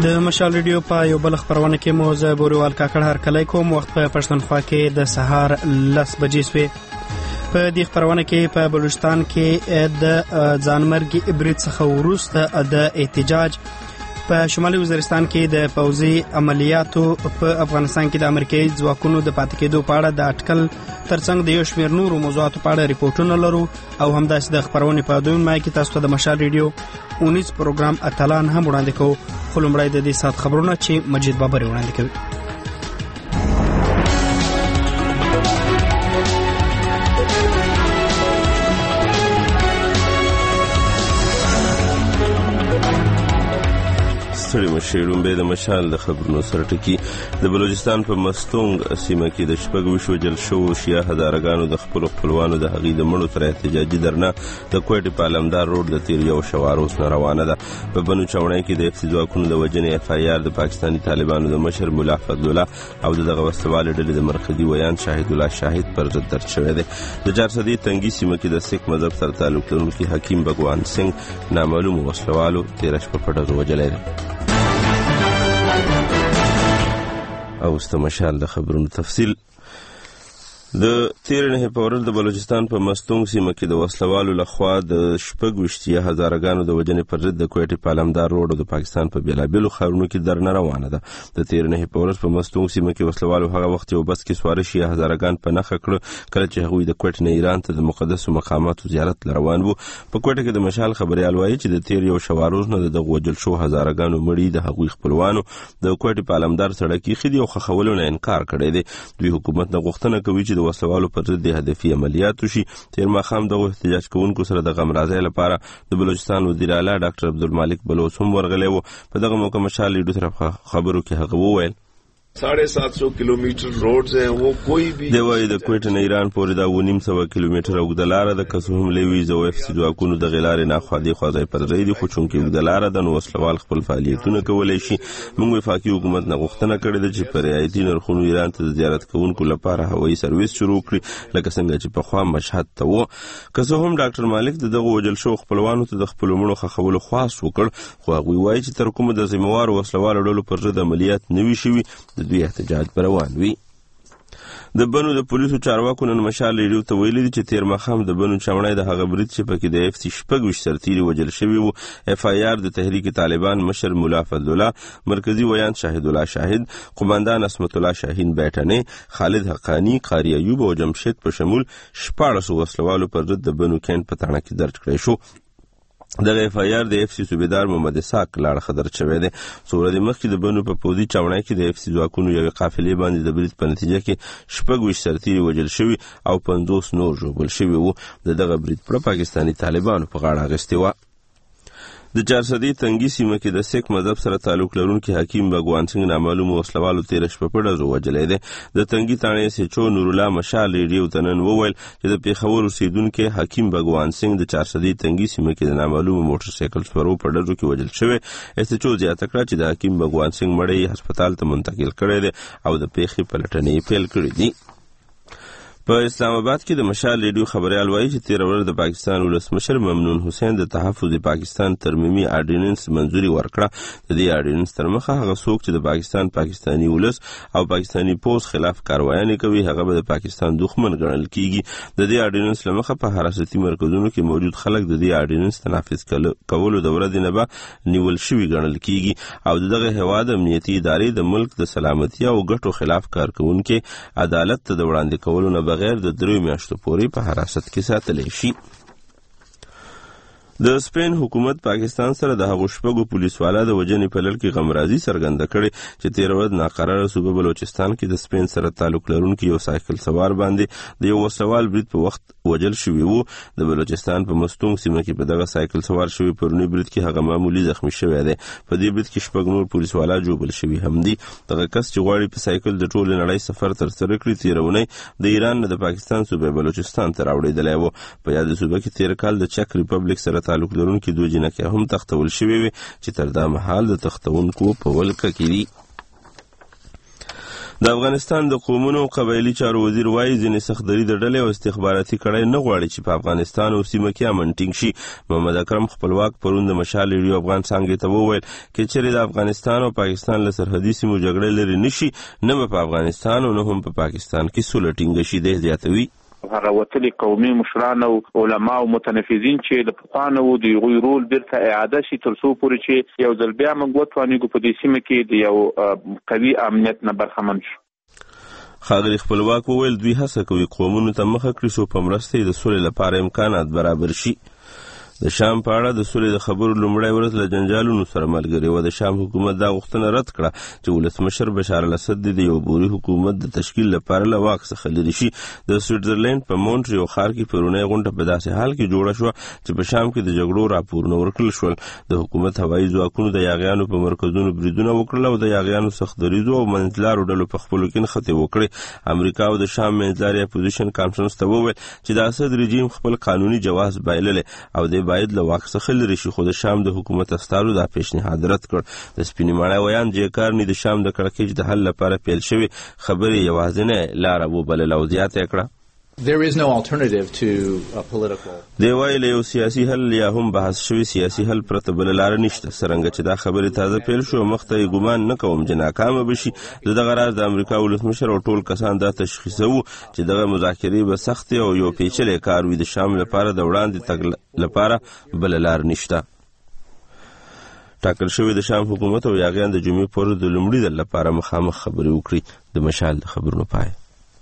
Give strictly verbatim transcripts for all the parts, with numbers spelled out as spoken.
د مشال ریډیو په یو بل خبرونه کې مو زه بوریوال کاکړ هرکلی کوم. وخت په پښتونخوا کې د سهار لس بجې شوې. په دې خبرونه کې په بلوچستان کې د ځانمرګي برید څخه وروسته د احتجاج، په شمالي وزیرستان کې د پوځي عملیاتو، په افغانستان کې د امریکایي ځواکونو د پاتې کېدو په اړه د اټکل ترڅنګ د یو شمېر نورو موضوعاتو په اړه ریپورټونه لرو او همداسې د خبرونې په دویم مای کې تاسو ته د مشال ریډیو اونیز پروګرام اتلان هم وړاندې کوو. خو لومړی د دې ساعت خبرونه چې مجید بابر وړاندې کوي. ستړي مشي لومبې د مشال د خبرونو سره ټکي. د بلوچستان په مستونګ سیمه کې د شپږ ویشو وژل شوو شیعه هزارګانو د خپلو خپلوانو د هغې د مړو سره احتجاجي درنه د کوټې په علمدار روډ د تیر یو شوار اوس نه روانه ده. په بنو چوڼۍ کې د اف ځواکونو د وژنې اف آی آر د پاکستاني طالبانو د مشر ملا فضلالله او د دغه وسلوالې ډلې د مرکزي ویان شاهد الله شاهد پر ضد درج شوی دی. د چارسدي تنګي سیمه کې د سیک مذهب سره تعلق لرونکي حکیم بګوان سنگ نامعلومو وسلوالو تېره شپه په ډزو وژلی دی. او است مشال د خبرونو تفصیل. د تیر نه په ورځ د بلوچستان په مستونګ سیمه کې د وسلوالو لخوا د شپږ ویشتیا هزارګانو د وژنې پر ضد د کوټې په علمدار روډ د پاکستان په بیلابیلو ښارونو کې درنه روانه ده. د تیر نه په ورځ په مستونګ سیمه کې وسلوالو هغه وخت یو بس کې سواره شیعه هزارګان په نښه کړه کله چې هغوی د کوټې نه ایران ته د مقدسو مقاماتو زیارت روان وو. په کوټه کې د مشال خبریال وایي چې د تیر یو شواروز نه د دغه وژل شو هزارګانو مړي د هغوی خپلوانو د کوټې په علمدار سړک کې خدي او خخولو نه انکار کړی دی. دوی حکومت نه غوښتنه کوي چې د وسلوالو پر ضد هدفي عملیات وشي. تیر ماښام دغه احتجاج کوونکو سره د غمرازۍ لپاره د بلوچستان وزیر اعلی ډاکټر عبدالمالک بلوچ هم ورغلی و. په دغه موقع مشال ریډیو سره خبرو کې هغه وویل साढ़े सात सौ किलोमीटर रोड्स हैं, वो कोई भी دی وایي د کوټې نه ایران پورې دا اووه نیم سوه کیلومتره اوږده لاره ده. که څه هم لوی زه اف سي ځواکونو دغې لارې ناخوا دېخوا ځای پر ځای دي، خو چونکې اوږده لاره ده نو وسلوال خپل فعالیتونه کولی شي. موږ وفاقي حکومت نه غوښتنه کړې ده چې په رعایتي نرخونو ایران ته د زیارت کوونکو لپاره هوایي سرویس شروع کړي لکه څنګه چې پخوا مشهد ته و. که څه هم ډاکټر مالک د دغه وژل شوو خپلوانو ته د خپلو مړو ښخولو خواست وکړ، خو هغوی وایي چې تر کومه د ذمهوارو وسلوالو ډلو پر ضد عملیات نه وي شوي د دوی احتجاج روان وي. د بنو د پولیسو چارواکو نن مشال ریډیو ته ویلي دي چې تیر ماښام د بنو چوڼۍ د هغه برید چې پکې د اف سي شپږ ویشت سرتیري وژل شوي وو، اف آی آر د تحریک طالبان مشر ملا فضلالله، مرکزي ویان شاهد الله شاهد، قماندان اسمت الله شاهین بیټنې، خالد حقانی، قاری ایوب او جمشید په شمول شپاړس وسلوالو پر ضد د بنو کینټ په تاڼه کې درج کړی شو. دغه اف آی آر د اف سي صوبیدار محمد اسحاق لاړه خدر شوی دی. څو ورځې مخکې د بنو په پوځي چوڼۍ کې د اف سي ځواکونو یوې قافلې باندې د برید په نتیجه کې شپږ ویشت سرتیري وژل شوي او پنځوس نور ژوبل شوي وو. د دغه برید پړه پاکستاني طالبانو په غاړه اخیستې وه. د چارسدي تنګي سیمه کې د سیک مذهب سره تعلق لرونکي حکیم بګوان سنگ نامعلومو وسلوالو تېره شپه په ډزو وژلی دی. د تنګي تاڼې سیچو نورالله مشال ریډیو ته نن وویل چې د پېښور اوسېدونکی حکیم بګوان سنگ د چارسدي تنګي سیمه کې د نامعلومو موټر سایکل سپرو په ډزو کې وژل شوی. ایسچو زیاته کړه چې د حکیم بګوان سنگ مړی یې هسپتال ته منتقل کړی دی او د پېښې پلټنې پیل کړي دي. په اسلام آباد کې د مشال ریډیو خبریال وایي چې تېره ورځ د پاکستان ولسمشر ممنون حسین د تحفظ پاکستان ترمیمي آرډیننس منظوري ورکړه. د دې آرډیننس تر مخه هغه څوک چې د پاکستان پاکستاني ولس او پاکستاني پوځ خلاف کاروایانې کوي هغه به د پاکستان دښمن ګڼل کیږي. د دې آرډیننس له مخه په حراستي مرکزونو کې موجود خلک د دې آرډیننس تنفیذ کولو د ورځې نه به نیول شوي ګڼل کیږي او د دغه هېواد امنیتي ادارې د ملک د سلامتیا او ګټو خلاف کار کوونکي عدالت ته د وړاندې کولو نه غیر د دریو میاشتو پورې په حراست کې ساتلی شي. د سپین حکومت پاکستان سره د هغو شپږو پولیسوالا د وژنې په لړ کې غمرازي څرګنده کړې چې تېره ورځ ناقراره صوبه بلوچستان کې د سپین سره تعلق لرونکي یو سایکل سوار باندې د یو وسلوال برید په وخت وژل شوي وو. د بلوچستان په مستونګ سیمه کې په دغه سایکل سوار شوي پرونی برید کې هغه معمولي زخمی شوی دی. په دې برید کې شپږ نور پولیسوالا ژوبل شوي هم دي. دغه کس چې غواړي په سایکل د ټولې نړۍ سفر ترسره کړي تېره اونۍ د ایران نه د پاکستان صوبه بلوچستان ته راوړېدلی و. په یادې صوبه کې تېر کال د چک ریپبلیک سره تعلق لرونکي دوه جنکۍ هم تختول شوي وي چې تر دا مهال د تختونکو په ولکه کې دي. د افغانستان د قومونو قبایلی چارو وزیر وایي ځینې سختدري د ډلې او استخباراتي کړۍ نه غواړي چې په افغانستان او سیمه کې امن ټینګ شي. محمد اکرم خپلواک پرون د مشال ریډیو افغان څانګې ته وویل چې چېرې د افغانستان او پاکستان له سرحدي سیمو جګړې لرې نشي نه به په افغانستان او نه هم په پاکستان کې سوله ټینګه شي. دی زیاتوي هغه وتلي قومي مشران او علما او متنفذین چې د پخوانو د یوې رول بیرته اعاده شي تر څو پورې چې یو ځل بیا موږ وتوانیږو په دې سیمه کې د یو قوي امنیت نه برخمن شو. ښاغلي خپلواک وویل دوی هڅه کوي قومونو ته مخه کړي څو په مرسته یې د سولې لپاره امکانات برابر شي. د شام په اړه د سولې د خبرو لومړی ورځ له جنجالونو سره ملګرې وه. د شام حکومت دا غوښتنه رد کړه چې ولسمشر بشار الاسد د یو بوري حکومت د تشکیل لپاره له واک څخه لرې شي. د سویټزرلینډ په مونټریو ښار کې پرونی غونډه په داسې حال کې جوړه شوه چې په شام کې د جګړو راپورونه ورکړل شول. د حکومت هوایي ځواکونو د یاغیانو په مرکزونو بریدونه وکړل او د یاغیانو سختدریځو او منځلارو ډلو په خپلو کې نښتې وکړې. امریکا او د شام منځلاري اپوزیشن کانفرنس ته وویل چې د اسد رژیم خپل قانوني جواز بایللی او د باید له واک څخه لرې شي، خو د شام د حکومت استازو دا پیشنهاد رد کړ. د سپینې ماڼۍ ویان جې کارني د شام د کړکېچ د حل لپاره پیل شوې خبرې یوازینۍ لاره وبلله او زیاته یې کړه There is no alternative to a political. دی وایي له یو سیاسي حل یا هم بحث شوي سیاسي حل پرته بله لاره نشته. څرنګه چې دا خبرې تازه پیل شو مخ ته یې ګمان نه کوم چې ناکامه به شي. د دغه راز د امریکا ولسمشر او ټول کسان دا تشخیصوو چې دغه مذاکرې به سختې او یو پیچلی کار وي. د شام لپاره د وړاندې تګ لپاره بله لار نشته. ټاکل شوی د شام حکومت او یاغیان د جمعې پر ورځ د لومړي ځل لپاره مخامخ خبرې وکړي. د مشال د خبرونو پای.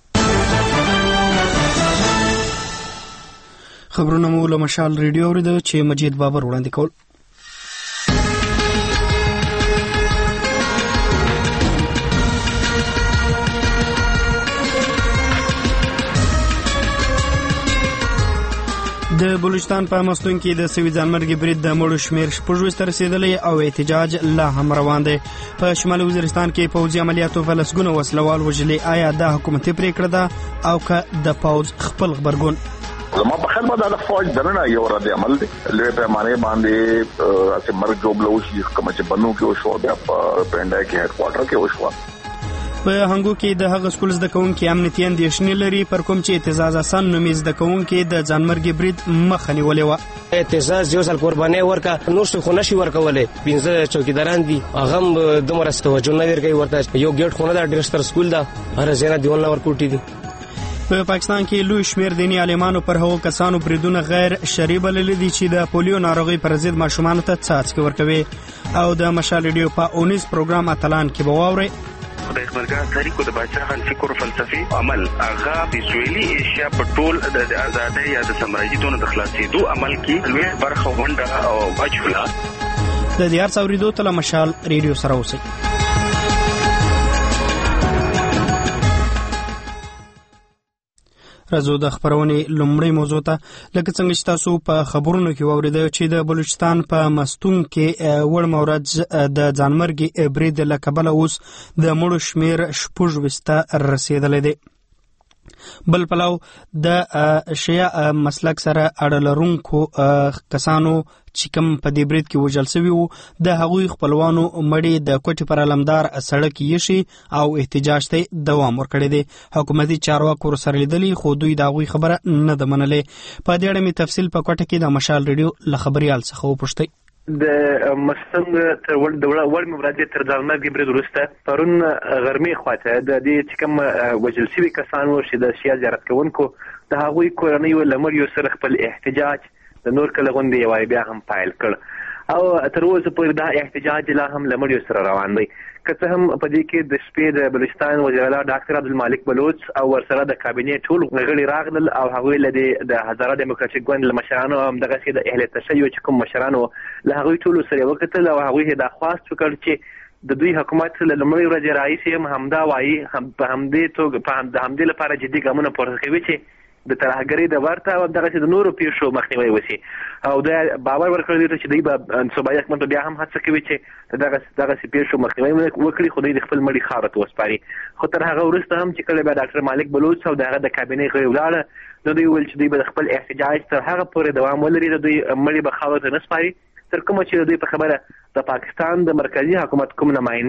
خبرونه مو له مشال ریډیو اورېده چې مجید بابر وړاندې کول. د بلوچستان په مستون کې د سوي ځانمرګي برید د مړو شمېر شپږ ته رسېدلی او احتجاج لا هم روان دی. په شمالي وزیرستان کې پوځي عملیاتو په لسګونه وسلوال وژلي. آیا دا حکومتي پرېکړه ده او که د پوځ خپل غبرګون؟ زما په خیال باندې د فوج دننه یو رد عمل دی لوی پیمانه باندې چې مرګ جوړ لوشي کوم چې بنو کې وشو بیا په پنډای کې هډ کوارټر کې وشو. په هنګو کې د هغه سکول زده کوونکي امنیتي اندېښنې لري پر کوم چې اعتزاز حسن نومي زده کوونکي د ځانمرګي برید مخه نیولې وه. اعتزاز یو ځل قرباني ورکا نور څه خو نشي ورکولی. پنځه چوکیداران دي هغه هم دومره توجه نه ورکوي. ورته یو ګیټ خونه ده ډېر ستر سکول ده هر ځای نه دیوال نه ورکوټي دي. په پاکستان کې لوی شمیر دینی عالمانو پر هغو کسانو بریدونه غیر شرعي بللي دي چې د پولیو ناروغۍ پر ضد ماشومانو ته څاڅکي ورکوي. او د مشال ریډیو په اونیز پروګرام اتلان کې به واورئ د اخبارګاه تاریخ د بادشاه خان فکر فلسفي عمل هغه د سویلي ایشیا په ټول د آزادۍ یا د سمراجیتونو د خلاصېدو عمل کې لوی برخه ونډه او اچوله. د دې هر څه اورېدو ته له مشال ریډیو سره اوسئ. راځو د خبرونې لومړۍ موضوع ته. لکه څنګه چې تاسو په خبرونو کې واورېده چې د بلوچستان په مستون کې وړمه ورځ د ځانمرګي برید له کبله اوس د مړو شمېر شپږ ویشت ته رسېدلی دی. بل پلو د شیعه مسلک سره اړه لرونکو کسانو چې کوم په دې برید کې وژل شوي وو د هغوی خپلوانو مړي د کوټې پر علمدار سړک یشي او احتجاج ته دوام ورکړی دی. حکومتي چارواکو ورسره لیدلي خو دوی د هغوی خبره نه ده منلې. په دې اړه مې تفصیل په کوټه کې د مشال ریډیو له خبریال څخه وپوښتئ. د مستن تر ول د وړ مبرادي تر ځانمرګي برید وروسته پرون غرمې خواته د دې چې کوم وژل شوي کسان وو چې د شیعه زیارت کوونکو د هغوی کورنیو له مړیو سره خپل احتجاج د نور کله غونډې یوارې بیا هم پایل کړ او تر اوسه پورې دا احتجاج لا هم له مړیو سره روان دی. که څه هم په دې کې د شپې د بلوچستان وزیر اعلی ډاکټر عبدالمالک بلوچ او ورسره د کابینې ټول غړي راغلل او هغوی له د هزاره ډیموکراټیک ګوند له مشرانو همدغسې د اهلیت شویو چې کوم مشرانو له هغوی ټولو سره وکتل او هغوی دا خواست وکړ چې د دوی حکومت له لومړۍ ورځې راهیسې هم همدا وایي په همدې توګه په همدې لپاره جدي ګامونه پورته کوي چې د ترهګرۍ د ورته او دغسې د نورو پیښو مخنیوی وشي او دا باور ورکړی دی چې دوی به صوبایي حکومت بیا هم هڅه کوي چې دغسې پیښو مخنیوی وکړي خو دوی د خپل مړي خاورو ته وسپاري. خو تر هغه وروسته هم چې کله بیا ډاکټر مالک بلوچ او د هغه د کابینې غړي ولاړه نو دوی ویل چې دوی به د خپل احتجاج تر هغه پورې دوام ولري د دوی مړي به خاورو ته نه سپاري تر کومه چې دوی په خبره د پاکستان د مرکزي حکومت کوم نماینده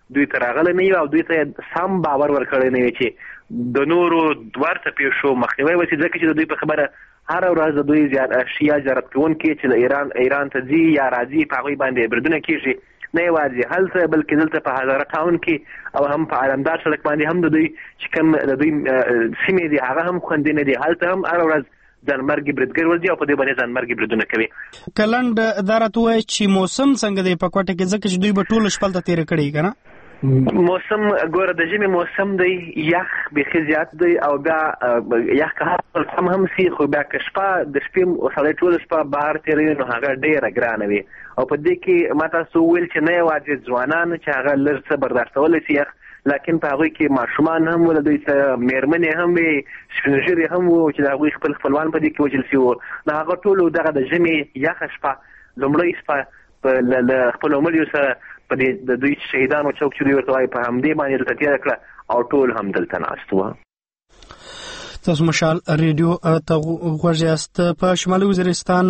دوی ته راغلی نه وي او دوی ته سم باور ورکړی نه وي چې د نورو ورته پیښو مخنیوی وشي، ځکه چې د دوی په خبره هر ورځ د دوی شیا زیارت کوونکي چې د ایران ایران ته ځي یا راځي په هغوی باندې بریدونه کېږي، نه یوازې هلته بلکې دلته په هزاره ټاون کې او هم په علمدار سړک باندې هم د دوی چې کوم د دوی سیمې دي هغه هم خوندي نه دي، هلته هم هر ورځ ځانمرګي بریدګر ورځي او په دې باندې ځانمرګي بریدونه کوي. کلند دا راته وایي چې موسم څنګه دی په کوټه کې، ځکه چې دوی به ټوله شپه هلته تېره کړې که نه؟ موسم ګوره د ژمي موسم دی، یخ بیخي زیات دی او بیا یخ که هم هم سي، خو بیا که شپه د شپې سړی ټوله شپه بهر تېروي نو هغه ډېره ګرانه وي. او په دې کې ما تاسو وویل چې نه یوازې ځوانان چې هغه لږ څه برداشتولی شي یخ، لکن په هغوی کې ماشومان هم وو، د دوی څه میرمنې هم وي، سپین ږیري هم وو چې د هغوی خپل خپلوان په دې کې وژل شوي وو. نو هغه ټولو دغه د ژمي یخه شپه لومړۍ شپه له خپلو ملیو سره په دې د دوی شهیدانو چوک چې دوی ورته وایي په همدې باندې دلته تېره کړه او ټول هم دلته ناست وو. تاسو مشال ریډیو ته غوږ یاست. په شمالي وزیرستان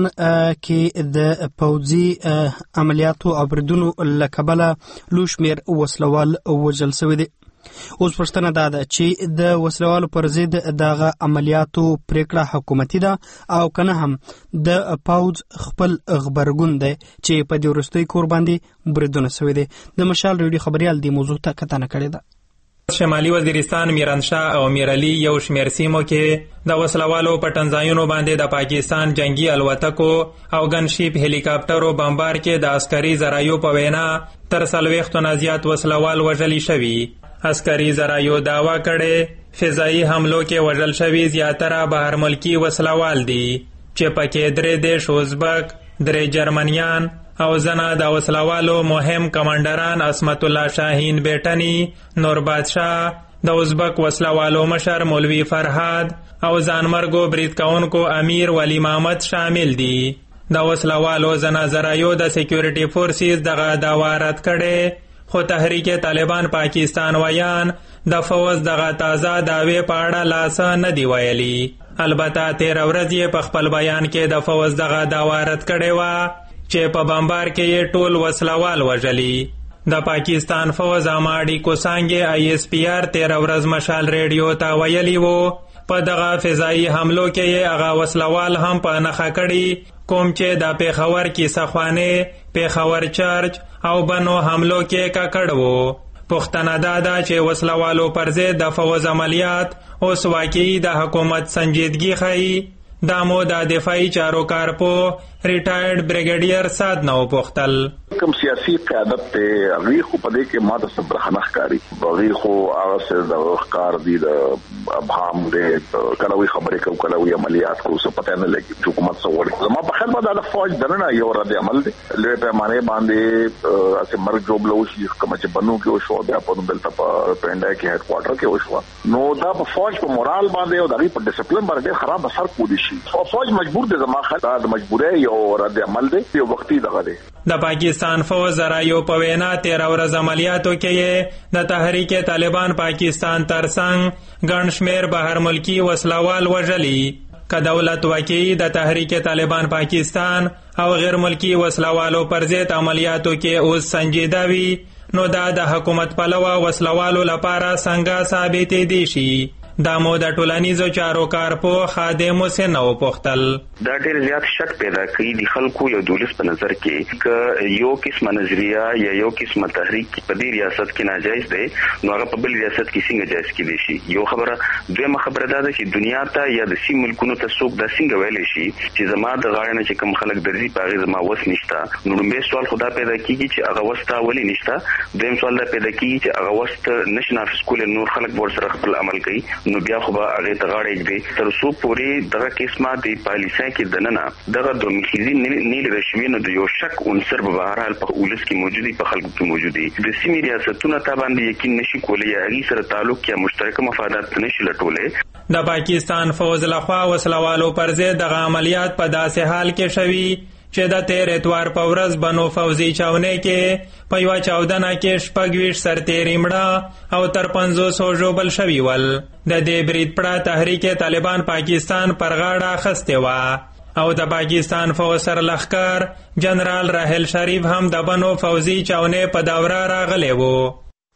کې د پوځي عملیاتو او بریدونو له کبله لوی شمېر وسلوال وژل شوي دي. اوس پوښتنه دا ده چې د وسلوالو پر ضد دغه عملیاتو پریکړه حکومتي ده او که نه هم د پوځ خپل غبرګون دی چې په دې وروستي کور باندې بریدونه شوي دي. د مشال ریډیو خبریال دې موضوع ته کتنه کړې ده. شمالي وزیرستان میرانشاه او میرعلي یو شمېر سیمو کې د وسلوالو په ټنځایونو باندې د پاکستان جنگي الوتکو او ګنشیپ هلیکاپټرو بمبار کې د عسکري ذرایعو په وینا تر څلوېښتو نه زیات وسلوال وژلي شوي. عسکري ذرایعو دعوا کړې فضایي حملو کې وژل شوي زیاتره بهر ملکي وسلوال دي چې پکې درې دیش ازبک، درې جرمنیان او زنه د وسلوالو مهم کمانډران عصمت الله شاهین بیٹنی، نور بادشاه، د ازبک وسلوالو مشر مولوی فرهاد او ځانمرګو برید کوونکو امیر ولی محمد شامل دي. د وسلوالو زنه ذرایعو د سیکیورټي فورسز دغه دعوا رد کړې، خو تحریک طالبان پاکستان ویان د فوز دغه تازه دعوې په اړه لاس نه دی ویلي. البته تېره ورځ یې په خپل بیان کې د فوز دغه دعوا رد کړې وه چې په بمبار کې یې ټول وسلوال وژلي. د پاکستان فوز اماډي کوسانګې آی ایس پی آر تېره ورځ مشال ریډیو ته ویلي وو په دغه فضایي حملو کې یې هغه وسلوال هم په نښه کړي کوم چې د پېښور کیسهخوانې، پېښور چرچ او بنو حملو کې ککړ وو. پوښتنه دا ده چې وسلوالو پر ضد د فوز عملیات اوس واقعي د حکومت سنجیدګي ښیي. دا مو د دفاعي چارو کارپو ریټایرډ بریګیډیر سات نو پوښتل. کوم سیاسي قیادت ته هغه خو په دې کې ماته صبر خنخ کاری هغه خو هغه سره د ښکار دي د ابهام دې کلوي خبرې کوي کلوي عملیات کو څه پته نه لګي حکومت څو ورته ما په خیر باندې د فوج دنه یو رد عمل دي لوی پیمانه باندې چې مرګ جوړ لو شي کوم چې بنو کې شو بیا په دلته په پنده کې هډ کوارټر کې وشو نو دا په فوج په مورال باندې او دغه په ډیسپلین باندې خراب اثر کوي شي او فوج مجبور دي زما خطا د مجبورۍ یو رد عمل دی یو وختي دغه دی. د پاکستان فوج ذرایعو په وینا تېره ورځ عملیاتو کې د تحریک طالبان پاکستان ترڅنګ ګڼ شمېر بهر ملکي وسلوال وژلي. که دولت واقعي د تحریک طالبان پاکستان او غیر ملکي وسلوالو پر ضد عملیاتو کې اوس سنجیده وي نو دا د حکومت پلوه وسلوالو لپاره څنګه ثابتې دي شي. دا مو د ټولنیزو چارو کارپو خادم حسین او پختل. دا ډېر زیات شک پیدا کوي د خلکو یو دولس په نظر کې ک یو قسمه نظریه یا یو قسمه تحریک په دې ریاست کې ناجایز دی نو هغه په بل ریاست کې څنګه جایز کېدی شي. یو خبره دویمه خبره دا ده چې دنیا ته یا د سیمې ملکونو ته څوک دا څنګه ویلی شي چې زما د غاړې نه چې کوم خلک درځي په هغې زما وس نشته. نو لومړی سوال خو دا پیدا کېږي چې هغه وس ته ولې نشته. دویم سوال دا پیدا کېږي چې هغه وس ته نشي نافظ کولی نور خلک به ورسره خپل عمل کوي نو بیا خو به هغې ته غاړه ږدي تر څو پورې دغه قسمه د پالیسۍ کې دننه دغه دومخیزي نیل رشوي نو د یو شک عنصر به بهرحال په ولس کې موجود وي په خلکو کې موجود وي. د سیمې ریاستونه ته باندې یقین نشي کولی یا هغې سره تعلق یا مشترکه مفادات نشي لټولی. د پاکستان فوج لخوا وسلوالو پر ضد دغه عملیات په داسې حال کې شوي چې د تېر اتوار په ورځ بنو فوزي چاونۍ کې په یوه چاودنه کې شپږ ویشت سرتېري مړه او تر پنځوسو ژوبل شوي ول. د دې برید پړه تحریک طالبان پاکستان پر غاړه اخیستې وه او د پاکستان فوج سرلښکر جنرال راحل شریف هم د بنو فوزي چاونۍ په دوره راغلی و.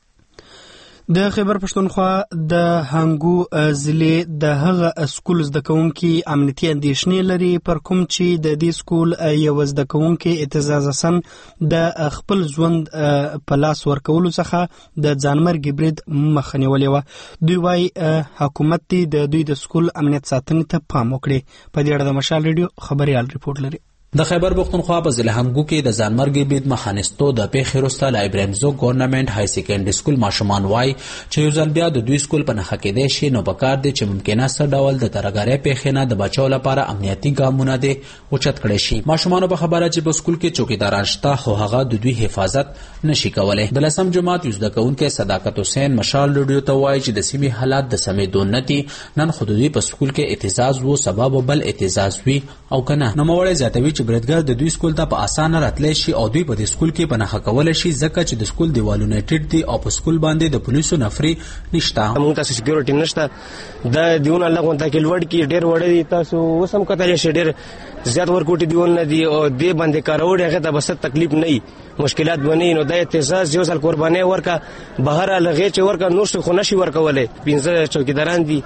د خیبر پښتونخوا د هنګو ضلع د هغه سکول زده کوونکي امنیتي اندېښنې لري پر کوم چې د دې سکول یو زده کوونکي اعتزازاً د خپل ژوند په لاس ورکولو څخه د ځانمرګي برید مخه نیولې وه. دوی وايي حکومت دې د دوی د سکول امنیت ساتنې ته پام وکړي. په دې اړه د مشال ریډیو خبريال ریپورت لري. د خیبر پښتونخوا په ضلع هنګو کې د ځانمرګي برید مخه نیستو د پیښې وروسته له ابراهیم زو ګورنمنت های سیکنډري سکول ماشومان وایي چې یو ځل بیا د دوی سکول په نښه کېدی شي نو پکار دی چې ممکنه څه ډول د ترهګرۍ پیښې نه د بچو لپاره امنیتي ګامونه دې اوچت کړی شي. ماشومانو په خبره چې په سکول کې چوکیداران شته خو هغه د دوی حفاظت نشي کولی. د لسم جماعت یو زده کوونکی صداقت حسین مشال ریډیو ته وایي چې د سیمې حالات د سمېدو نه دي. نن خو د دوی په سکول کې اعتزاز وو سبب بل اعتزاز وي او که نه. نوموړی زیاتوي چې بریدګر د دوی سکول ته په اسانه راتلی شي او دوی په دې سکول کې په نښه کولی شي ځکه چې د سکول دیوالونه ټیټ دي او په سکول باندې د پولیسو نفري نشته. موږ تاسو سکیورټي نشته د دیونه الله غونډه کې لوړ کې ډېر وړ دي تاسو وسم کتلی شي ډېر زیات ورکوټي دیول نه دي او دې باندې کاروړ هغه ته بس تکلیف نه مشکلات بنی نو د اعتزاز یو ځل قرباني ورکا بهر لغې چې ورکا نور څه خو نشي ورکولې پنځه چوکیداران دي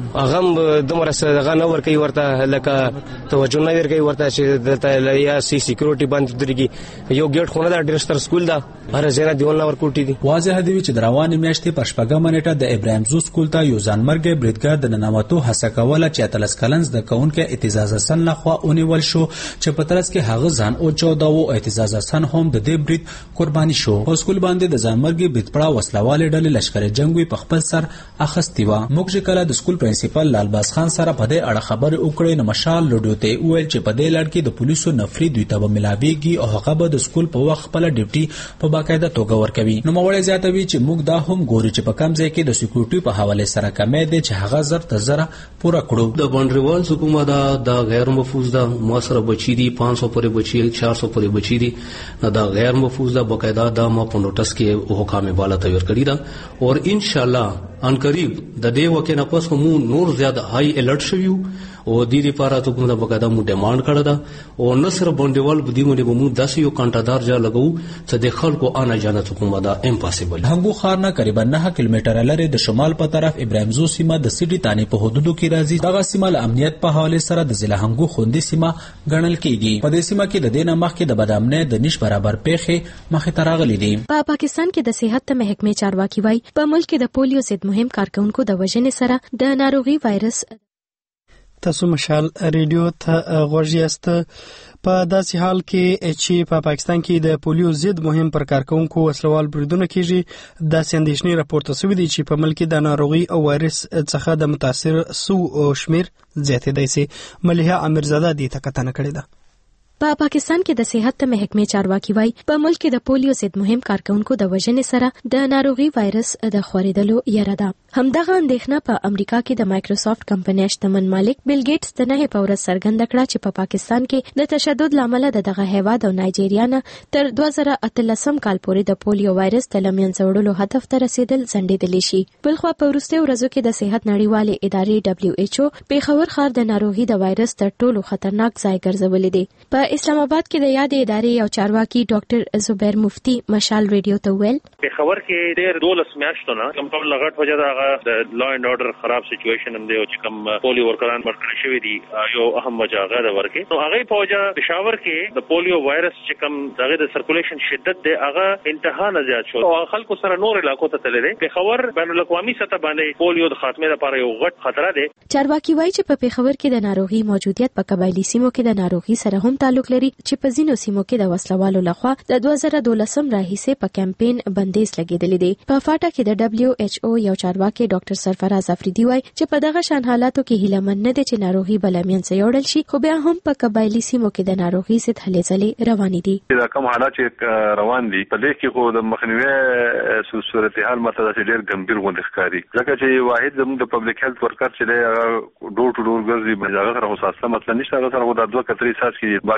هغه دومره څه نه ورکوي ورته لکه توجه نه ورکوي ورته چې دلته یا سی سکیورټي باندې درګي یو ګیټ خونه دا ډېر ستر سکول دا هر ځای دیول نه ورکوټي دي. واضح دی چې د روانې میاشتې په شپږمه نیټه د ابراهیم زو سکول ته یو ځانمرګي بریدګر د ننوتو هڅه کوله چې اتلس کلن زده کوونکی اعتزاز حسن لخوا ونیول شو چې په ترڅ کې هغه ځان او چودا و اعتزاز حسن هم د دې برید قرباني شو. په سکول باندې د ځانمرګي برید پړه وسلواله ډلې لشکره جنگوي په خپل سر اخستي و. موږ چې کله د سکول پرنسپل لالباز خان سره په دې اړه خبرې وکړې نو مشال لډو ته وویل چې په دې لړ کې د پولیسو نفري دوی ته ملاويږي او هغه به د سکول په وخت خپل ډیوټي په باقاعده توګه ورکوي. نو موږ زیاتوي چې موږ دا هم ګورو چې په کم ځای کې د سکیورټي په حواله سره کمې دي چې هغه زر ته زر پوره کړو. د باونډریوال حکومت دا د غیر مفوض دا موثر بچی دي پانچ سو پورې بچی چار سو پورې بچی دي نه دا غیر مفوض دا باقاعده دا ما په نوټس کې حکام بالا تیار کړی دا اور ان شاء الله ان قریب د دې وکه نه پس مو نور زیات هاي الرټ شویو او د دې لپاره ته کومه باقاعده مو ډیماند کړه دا او نصر باندېوال بده مو مو داسې یو کانټادار جا لګو چې د خلکو انا جانه حکومت دا امپاسیبل. هنګو ښار نه قریبا نه کیلومتره لري د شمال په طرف ابراهیم زو سیمه د سټي تانی په حدودو کې راځي. دغه سیمه له امنیت په حواله سره د ضلع هنګو خوندې سیمه ګڼل کیږي. په دې سیمه کې د دینه مخکې د بدامنۍ د نش برابر پیښې مخې ته راغلي دي. په پاکستان کې د صحت محکمې چارواکي وایي په ملک کې د پولیو ضد مهم کارکونکو د وژنې سره د ناروغي وایرس. تاسو مشال ریډیو ته غوږ یاست. په داسې حال کې چې په پاکستان کې د پولیو ضد مهم پر کارکونکو وسلوال بریدونه کیږي داسې اندېښنې راپورته شوې دي چې په ملک کې د ناروغي او وایرس څخه د متاثر سو شمیر زیاتېدای شي. مليحه امیرزاده دې ته کتنه کړې ده. په پا پاکستان کې د صحت محکمې چارواکي وایي په ملک کې د پولیو ضد مهم کارکونکو د وژنې سره د ناروغي وایرس د خورېدلو یاره ده. همدغه اندېښنه په امریکا کې د مایکروسافټ کمپنۍ شتمن مالک بیل ګیټس د نه په ورځ څرګنده کړه چې په پا پاکستان کې د تشدد لامل د دغه هیواد او نایجیریا نه تر دوه زره اتلسم کال پورې د پولیو وایرس د لمنځه وړلو هدف ته رسیدل ځنډېدلی شي. بلخوا په وروستیو ورځو کې د صحت نړیوالې ادارې دبلیو ایچ او پیښور ښار د ناروغي د وایرس تر ټولو خطرناک ځای ګرځولی دی. په اسلام آباد کې د یادې ادارې او چارواکي ډاکټر زبیر مفتی مشال ریډیو ته ویل پیښور کې ډېر دولس میاشتو نه کوم ټول لغټ وجه دا د لا اینډ اورډر خراب سچويشن هم دی او چې کوم پولیو ورکران ورکړل شوی دی یو اهم وجه هغه د ورکه نو هغه په وجه پېښور کې د پولیو وایرس چې کوم دغه د سرکولیشن شدت دی هغه انتها نه زیات شو او خلکو سره نور علاقو ته تللی پیښور بین الاقوامي سطح باندې پولیو د خاتمه لپاره یو غټ خطر دی. چارواکي وایي چې په پیښور کې د ناروغي موجودیت په قبایلی سیمو کې د ناروغي سره هم تعلق لري چې په ځینو سیمو کې د وسلوالو لخوا د دوه زره دولسم راهیسې په کمپاین بندیز لګیدلې دي. په فاټا کې د دبلیو ایچ او یو چارواکي ډاکټر سرفراز افریدي وایي چې په دغه شان حالاتو کې هیلهمن نه دي چې ناروغي بلمین څه یوړل شي خو بیا هم په قبایلی سیمو کې د ناروغي ضد هلې ځلې روانې دي. دا کوم حالات چې روان دي په دې کې خو د مخنیوي صورتحال ماته د ډېر ګمبیر غونډه ښکاري ځکه چې واحد زموږ د پبلک هیلث ورکر چې دی ډور ټو ډور ګرځي بلغه سره خاصه مطلب نشته هغه سره د دوه کتري سات کې باقي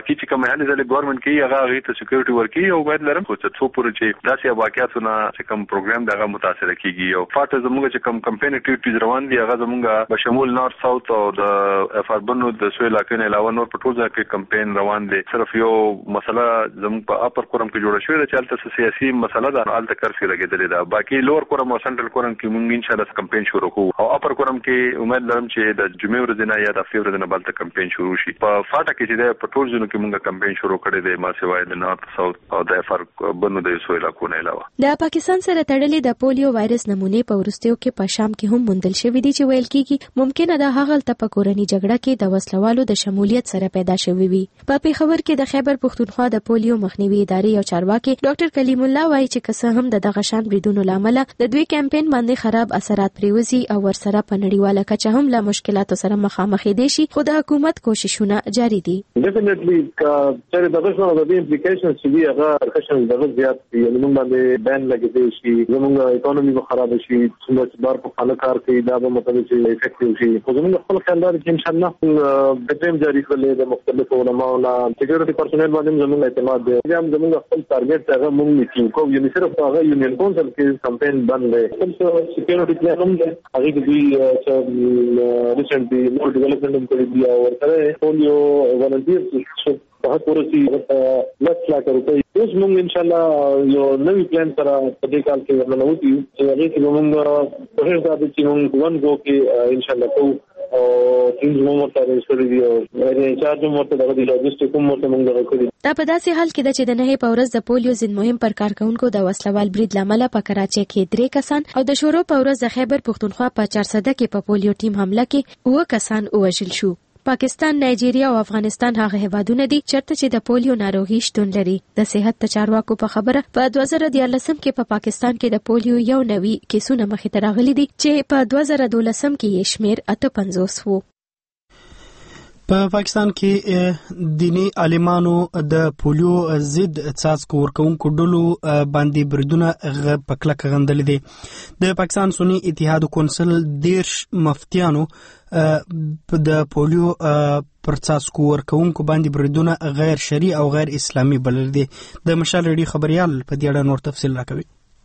باقي چې کوم هلي ځلې ګورنمنت کې هغه غي ته سکیورټي ورکي او باید لرم خو څه څو پورې چې داسې واقعیتونه چې کوم پروګرام دغه متاثر کیږي او فاټ زموږ چې کوم کمپین اکټیویټیز روان دي هغه زموږ به شمول نارث ساوث او د افاربنو د سویل علاقې علاوه نور په ټول ځای کې کمپین روان دي. صرف یو مسله زموږ په اپر کورم کې جوړه شوې ده چې البته سیاسي مسله ده البته کرفیو لګېدلې ده. باقي لوور کورم او سنټرل کورم کې موږ ان شاء الله کمپین شروع کوو او اپر کورم کې امید لرم چې د جمعې ورځې نه یا د هفتې ورځې نه بل کمپین شروع شي. په فاټا کې چې د پټول ځینو کې موږ کمپین شروع کړی دی ما سوای د نارث ساوث او د افاربنو د سویل علاقو نه علاوه. د پاکستان سره تړلې د پولیو وایرس نمونې په ورستیو کې په شام کې هم موندل شوې دي چې ویل کېږي ممکنه ده هغه ته په کورنۍ جګړه کې د وسلوالو د شمولیت سره پیدا شوې وي. په پیښور کې د خیبر پښتونخوا د پولیو مخنیوي ادارې یو چارواکي ډاکټر کلیم الله وایي چې که څه هم د دغه شان بریدونو لامل د دوی کمپاین باندې خراب اثرات پریوزي او ورسره په نړیواله کچه هم له مشکلاتو سره مخامخ دي شي خو د حکومت کوششونه جاری دي. ډیفینټلی چې دغه څه د امپلیکیشنز چې دی هغه کشن دغه زیات دي یعنی موږ باندې بین لګیدي شي زموږ اکانومي به خراب شي څومره بار په خاله کار کوي دا به مطلب چې افیکټیو شي. خو زموږ خپل خیالدار چې ان شاء الله د ټیم جاری کړل د مختلفو علماو نه سکیورټي پرسونل باندې زموږ اعتماد دی چې زموږ خپل ټارګټ هغه موږ میټینګ کوو یعنی صرف هغه یونین کونسل کې کمپاین بند دی خپل سکیورټي پلان هم دی هغه د دوی ریسنټلی نو ډیولپمنټ کوي دی او ورته پولیو ولنټیرز په هغه پروسي لږ لا کوي. اوس موږ ان شاء الله یو نوی پلان سره په دې کال کې ورننو چې هغه کې موږ په هر ځای کې موږ ون گو کې ان شاء الله کوو او ټیمز مو ورته رسېږي دی او انچارج مو ورته د لوجستیک مو ورته موږ غوښتي. دا په داسې حال کې د چې د نهې په ورځ د پولیو ضد مهم پر کارکونکو د وسلوال برید لامل په کراچۍ کې درې کسان او د شورو په ورځ د خیبر پښتونخوا په چارسده کې په پولیو ټیم حمله کې اوه کسان وژل شو. پاکستان، نایجیریا او افغانستان هغه هیوادونه دي چرته چې د پولیو ناروغي شتون لري. د صحت د چارواکو په خبره په دوه زره دیارلسم کې په پاکستان کې د پولیو یو نوي کیسونه مخې ته راغلي دي چې په دوه زره دولسم کې یې شمیر اته پنځوس وو. په پاکستان کې دینی عالمانو د پولیو ضد څاڅکو ورکوونکو ډلو باندې بریدونه په کلکه غندلي دي. د پاکستان سنی اتحاد کونسل دیرش مفتیانو د پولیو پر څاڅکو ورکوونکو باندې بریدونه غیر شرعي او غیر اسلامي بلل دي. د مشال ریډي خبريال په دې اړه نور تفصیل راکوي.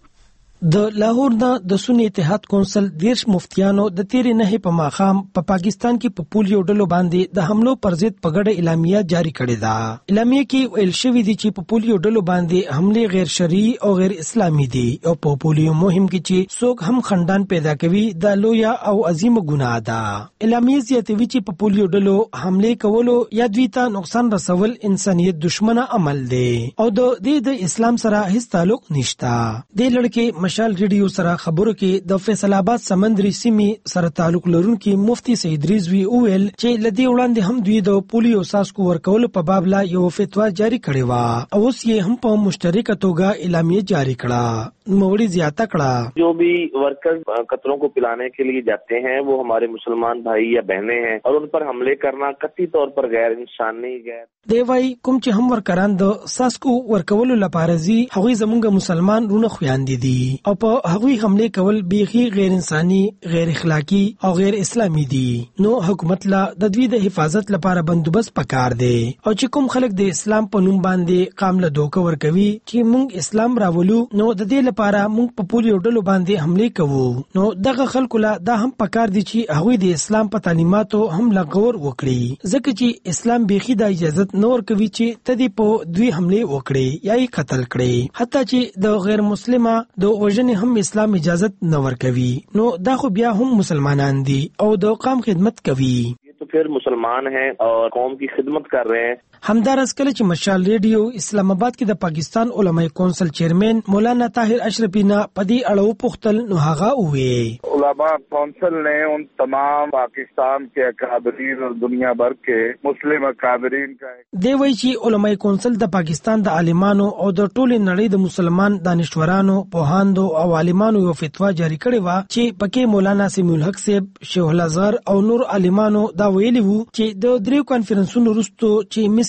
د لاهور نه د سنی اتحاد کونسل دیرش مفتیانو د تیرې نه په ماخام په پا پاکستان کې په پولیو ډلو باندې د حملو پر ضد په ګډه اعلامیه جاری کړې ده. اعلامیه کې ویل شوی دی چې په پولیو ډلو باندې حمله غیر شرعي او غیر اسلامي دي او په پولیو مهم کې چې څوک هم خندان پیدا کوي د لویا او عظیمه ګناه ده. اعلامیه زیاتوي چې په پولیو ډلو حمله کولو یا دوی ته نقصان رسول انسانیت دشمنه عمل دی او د دې د اسلام سره هیڅ تعلق نشته. د لړکې مشال ریډیو سره خبرو کې د فیصل آباد سمندري سیمې سره تعلق لرونکي مفتی سید رضوی وویل چې لدی وړاندې هم دوی د پولیو څاڅکو ورکول په باب لا یو فتوا جاری کړې و او اوس یې هم په مشترکه توګه اعلامیه جاری کړه. موړي زیاته کړه جو بھی ورکر قطروں کو پلانے کے لیے جاتے ہیں وہ ہمارے مسلمان بھائی یا بہنیں ہیں اور ان پر حملے کرنا قطعی طور پر غیر انسانی غیر دی وای کوم چې هم ورکران د څاڅکو ورکولو لپاره زی هغوی زمونږ مسلمان رونه خوياندې دي او په هغوی حمله کول بیخي غیر انساني غیر اخلاقی او غیر اسلامي دي. نو حکومت لا د دوی د حفاظت لپاره بندوبست پکار دی او چې کوم خلک د اسلام په نوم باندې قامله دوکه ورکوي چې مونږ اسلام راولو نو د دې لپاره مونږ په پولیو ډلو باندې حمله کوو نو دغه خلکو لا دا هم پکار دي چې هغوی د اسلام په تعلیماتو هم لغور وکړي ځکه چې اسلام بیخي د اجازه نور کوي چې تدې په دوی حمله وکړي یا یې قتل کړي حتی چې د غیر مسلمه د وژنې هم اسلام اجازه نه ورکوي نو دا خو بیا هم مسلمانان دي او د قوم خدمت کوي. تو پھر مسلمان ہیں اور قوم کی خدمت کر رہے ہیں. همدارس کله چې مشال ریډیو اسلام آباد کې د پاکستان علماء کونسل چیئرمین مولانا طاهر اشرفی نه پدې اړه پوښتل نو هغه وې علماء کونسل نے ان تمام پاکستان کے اکابرین اور دنیا بھر کے مسلم اکابرین کا دی وایي چې علماء کونسل د پاکستان د عالمانو او د ټولې نړۍ د مسلمان دانشورانو پوهاندو او عالمانو یو فتوا جاری کړې و چې پکې مولانا سمیع الحق صاحب شیخ الازهر او نور عالمانو دا ویلي وو چې د دریو کانفرنسونو وروسته چې مصر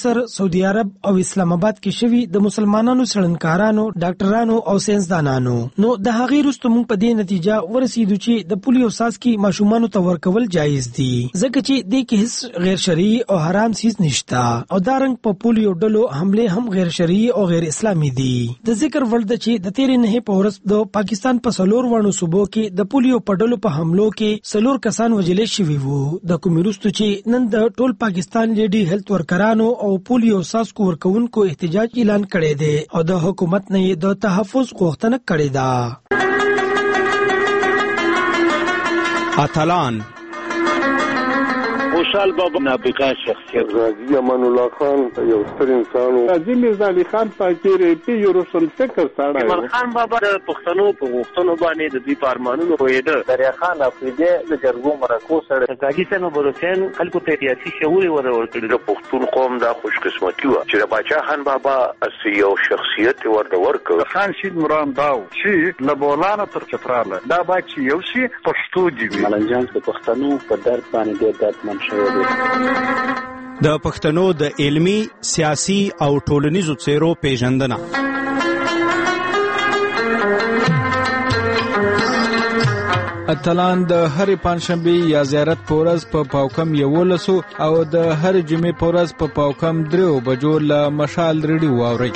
مصر، سعودي عرب او اسلام آباد کې شوي د مسلمانانو څېړنکارانو، ډاکټرانو او ساينسدانانو. نو د هغې وروسته موږ په دې نتیجه ورسېدو چې د پولیو څاڅکي ماشومانو ته ورکول جایز دي، ځکه چې دې کې هیڅ غیر شرعي او حرام څیز نشته، او دا رنګ په پولیو ډلو حمله هم غیر شرعي او غیر اسلامي دي. د ذکر وړ ده چې د تیرې نهې په ورځ د پاکستان په څلور وړو صوبو کې د پولیو په ډلو په حملو کې څلور کسان وژل شوي وو، د کومې وروسته چې نن د ټول پاکستان لیډي هیلث ورکرانو او پولیو څاڅکو ورکوونکو احتجاج اعلان کړی دی او د حکومت نه یې د تحفظ غوښتنه کړې ده. اتلان خوشحال بابا نابغه شخصیت، غازی امان الله خان یو ستر انسان، غازی میرزا علي خان پاکي ریپي یو روشن فکر سره، ایمان خان بابا د پښتنو په غوښتنو باندې د دوی په ارمانونو پوهېده، دریا خان افریدي د جرګو مرکو سره، کاږي سیمه بروسین خلکو ته سیاسي شعور ورکړي. د پښتون قوم دا خوش قسمتي و چې د باچا خان بابا اسی یو شخصیت ورته ورکړ. خان شید مرام داو چې لبولانه تر چتراله دا با چې یو شي پښتو دی وي. ملنجان د پښتنو په درد باندې ډېر درد د پښتنو د علمي، سیاسي او ټولنیزو څیرو پیژندنه. اتلان د هرې پنځشنبې یا زیارت په ورځ په پاوکم یولسو او د هرې جمعې په ورځ په پاوکم دریو بجو له مشال ریډیو واورئ.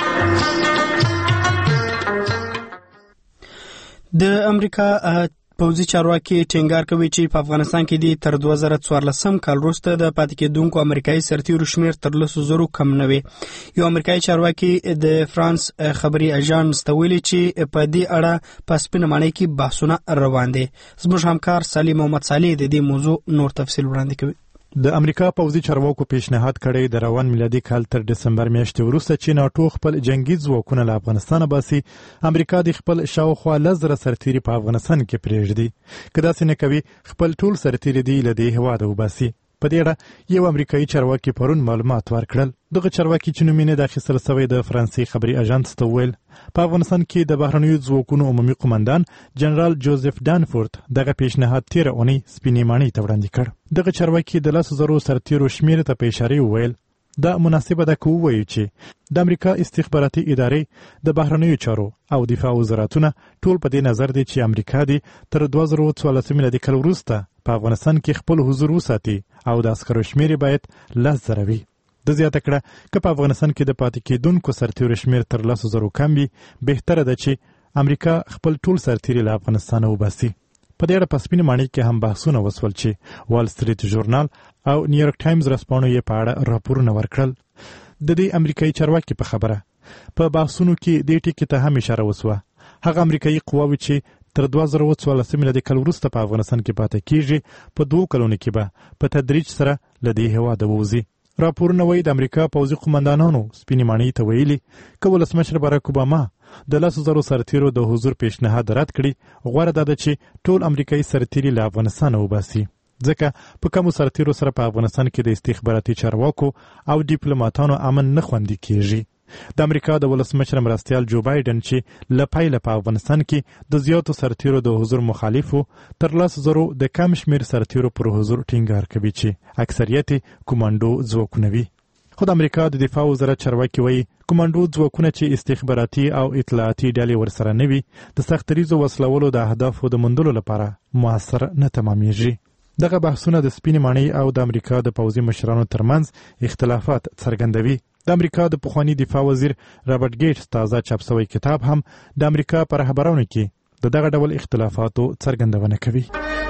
د امریکا پوځي چارواکي ټینګار کوي چې په افغانستان کې د تر دوه زره څوارلسم کال وروسته د پاتې کېدونکو امریکایي سرتیرو شمېر تر لسو زرو کم نه وي. یو امریکایي چارواکي د فرانس خبري اژانس ته ویلي چې په دې اړه په سپینه ماڼۍ کې بحثونه روان دي. زموږ همکار سلیم محمد صالح د دې موضوع نور تفصیل وړاندې کوي. د امریکا پوځي چارواکو پیشنهاد کړی د روان میلادي کال تر دسمبر میاشتې وروسته چې ناټو خپل جنگي ځواکونه له افغانستانه باسي، امریکا د خپل شاوخوا لس زره سرتیري په افغانستان کې پرېږدي. که داسې نه کوي خپل ټول سرتیري دی له دې هېواده وباسي. په دې اړه یو امریکایي چارواکي پرون معلومات ورکړل. دغه چارواکي چې نوم یې نه دی اخیستل سوی د فرانسې خبري اژانس ته وویل په افغانستان کې د بهرنیو ځواکونو عمومي قومندان جنرال جوزف دانفورد دغه پیشنهاد تېره اونۍ سپینې ماڼۍ ته وړاندې کړ. دغه چارواکي د لسو زرو سرتیرو شمېر ته په اشارې وویل دا مناسبه ده که ووایو چې د امریکا استخباراتي ادارې د بهرنیو چارو او دفاع وزارتونه ټول په دې نظر دي چې امریکا دې تر دوه زره څوارلسم میلادي کال وروسته په افغانستان کې خپل حضور وساتي او د عسکرو شمېر باید لس زره وي. د زیاته کړه که په افغانستان کې د پاتې کېدونکو سرتیرو شمېر تر لسو زرو کم وي، بهتره ده چې امریکا خپل ټول سرتیري له افغانستانه وباسي. په دې اړه په سپینې ماڼۍ کې هم بحثونه وسول چې وال سټریټ ژورنال او نیویارک ټایمز رسپانو یې په اړه راپورونه ورکړل. د دې امریکایي چارواکي په خبره په بحثونو کې دې ټکي ته هم اشاره وسوه. هغه امریکایي قواوې چې تر دوه زره څوارلسم میلادي کال وروسته په افغانستان کې پاتې کیږي په دوو کلونو کې به په تدریج سره له دې هېواده ووځي. راپورونه وایي د امریکا پوځي قومندانانو سپینې ماڼۍ ته ویلي که ولسمشر باراک اوباما د لسو زرو سرتیرو د حضور پیشنهاد رد کړي، غوره ده چې ټول امریکایي سرتیري له افغانستانه وباسي، ځکه په کمو سرتیرو سره په افغانستان کې د استخباراتي چارواکو او ډیپلوماتانو امن نه خوندي کیږي. د امریکا د ولسمشر مرستیال جو بایدن چې له پیله په افغانستان کې د زیاتو سرتیرو د حضور مخالفو تر لسو زرو د کم شمېر سرتیرو پر حضور ټینګار کوي چې اکثریت کومانډو ځواکونه وي. خو د امریکا د دفاع وزارت چارواکي وایي کومانډو ځواکونه چې استخباراتي او اطلاعاتي ډلې ورسره نه وي د سختریزو وسلولو د اهدافو د موندلو لپاره موثر نه تمامیږي. دغه بحثونه د سپینې ماڼۍ او د امریکا د پوځي مشرانو ترمنځ اختلافات څرګندوي. د امریکا د پخواني دفاع وزیر رابرټ ګیټس تازه چاپ شوی کتاب هم د امریکا په رهبرانو کې د دغه ډول اختلافاتو څرګندونه کوي.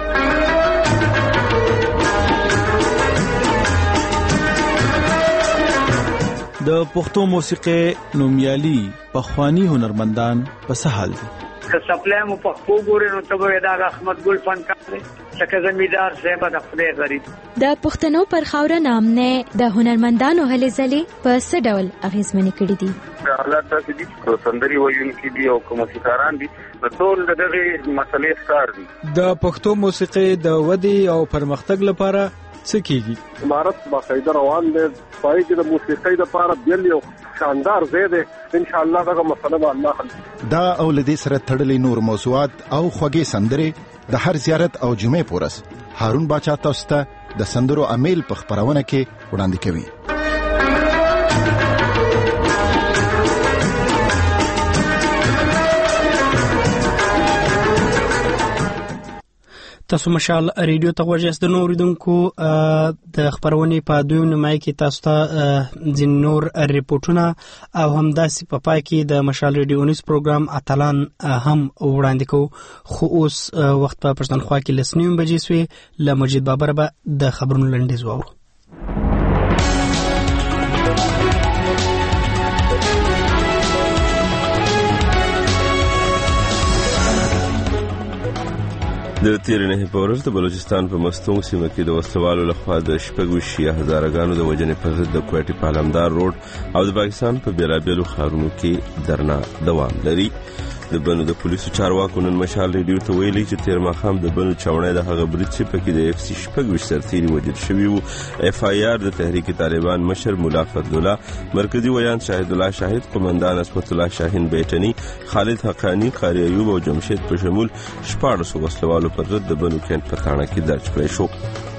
د پښتو موسیقي نومیالي پخواني هنرمندان په څه حال دي؟ که سپلای مو پښتو ګورې نو ته به دا احمد ګل فنکار دی، لکه زمیندار صاحب د خدای غریب. د پښتنو پر خاوره نامنه د هنرمندانو هلې ځلې په څه ډول اغیزمنې کړي دي؟ حالات داسې دي چې سندري ویونکي دي او که موسیقاران دي د ټول د دغې مسلې ښکار دي. د پښتو موسیقي د ودې او پرمختګ لپاره څه کیږي؟ امارت باقاعده روان دی، پای کې د موسیقۍ لپاره بیل یو شاندار ځای دی. ان شاء الله دغه مسله به الله حل کړي. دا او له دې سره تړلې نور موضوعات او خوږې سندرې د هر زیارت او جمعې په ورځ هارون باچا تاسو ته د سندرو امیل په خپرونه کې وړاندې کوي. تاسو مشال ریډیو ته ورجست د نور دونکو د خبرونې په دویم نیمه کې تاسو ته ځین نور ریپورتونه او همداسې په پای کې د مشال ریډیو نیوز پروګرام اتلان هم وړاندې کوو خو اوس وخت په پښتونخوا کې لسنیم بجې سوې له مجید بابر به د خبرونو لنډیز واورو. د تیر نه په ورځ د بلوچستان په مستونګ سیمه کې د وسلوالو لخوا د شپږ شي هزارګانو د وجنې په ضد د کوټي پالمدار روډ او د پاکستان په بیلابیلو ښارونو کې درنا دوام لري. د بنو د پولیسو چارواکو نن مشال ریډیو ته ویلي چې تیر ماښام د بنو چاونې د هغه برید چې پکې د اف سی شپږ سرتیري وژل شوي وو اف آی آر د تحریک طالبان مشر مولا فضل الله مرکزی ویان شاهد الله شاهد قومندان اسمت الله شاهین بیٹنی خالد حقانی قاری ایوب او جمشید په شمول شپاړس وسلوالو پر ضد د بنو کینټ په تاڼه کې درج کړی شو.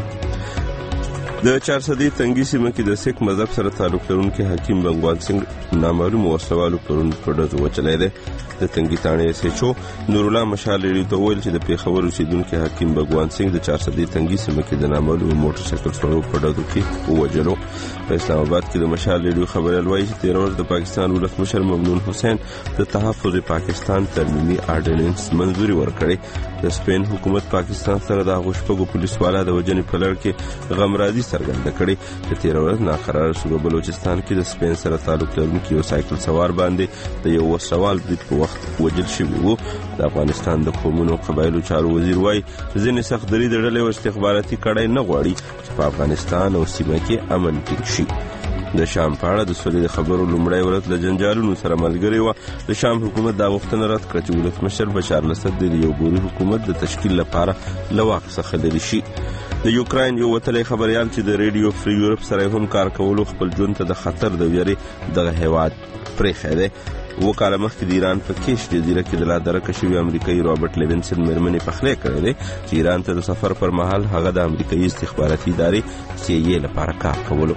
د چارسدي تنګي سیمه کې د سیک مذهب سره تعلق لرونکي حکیم بنگوال سنگ نامعلوم وسلوالو پرون په ډزو وچلای دی. د تنګي تاڼې سچو نور الله مشال ریډیو ته ویل چې د پیښور اوسیدونکو حکیم بنگوال سنگ د چارسدي تنګي سیمه کې د نامعلوم موټر سایکل سره په ډزو کې ووجلو. په اسلام آباد کې د مشال ریډیو خبريال وایي چې تیر ورځ د پاکستان ولسمشر ممنون حسین د تحفظ پاکستان ترمیمي آرډیننس منزوري ورکړې. د سپین حکومت پاکستان سره د غوښپګو پولیسوالا د وجنې په لړ کې غمرازي څرګنده کړې چې تیر ورځ ناقرار صوبه بلوچستان کې د سپین سره تعلق لرونکي یو سایکل سوار باندې د یو وسوال برید په وخت وجل شوی وو. د افغانستان د قومونو قبایلو چارو وزیر وایي ځینې سختدري د ډلې او استخباراتي کړای نه غواړي چې په افغانستان او سیمه کې امن ټینګ شي. د شام په اړه د سولې د خبرو لومړی ورځ له جنجالونو سره ملګری وه. د شام حکومت دا غوښتنه رد کړه چې ولسمشر بشار الاسد د یو ګوري حکومت د تشکیل لپاره له واک څخه لرې شي. د یوکراین یو وتلی خبريال چې د ریډیو فری یورپ سره هم کار کولو خپل ژوند ته د خطر د ویرې دغه هیواد پرېښی دی. اووه کاله مخکې د ایران په کیش جزیره کې د لادرکه شوي امریکایي رابرټ لیوینسن مېرمنې پخلی کړی دی چې ایران ته د سفر پر مهال هغه د امریکایي استخباراتي ادارې سی ای اې لپاره کار کولو.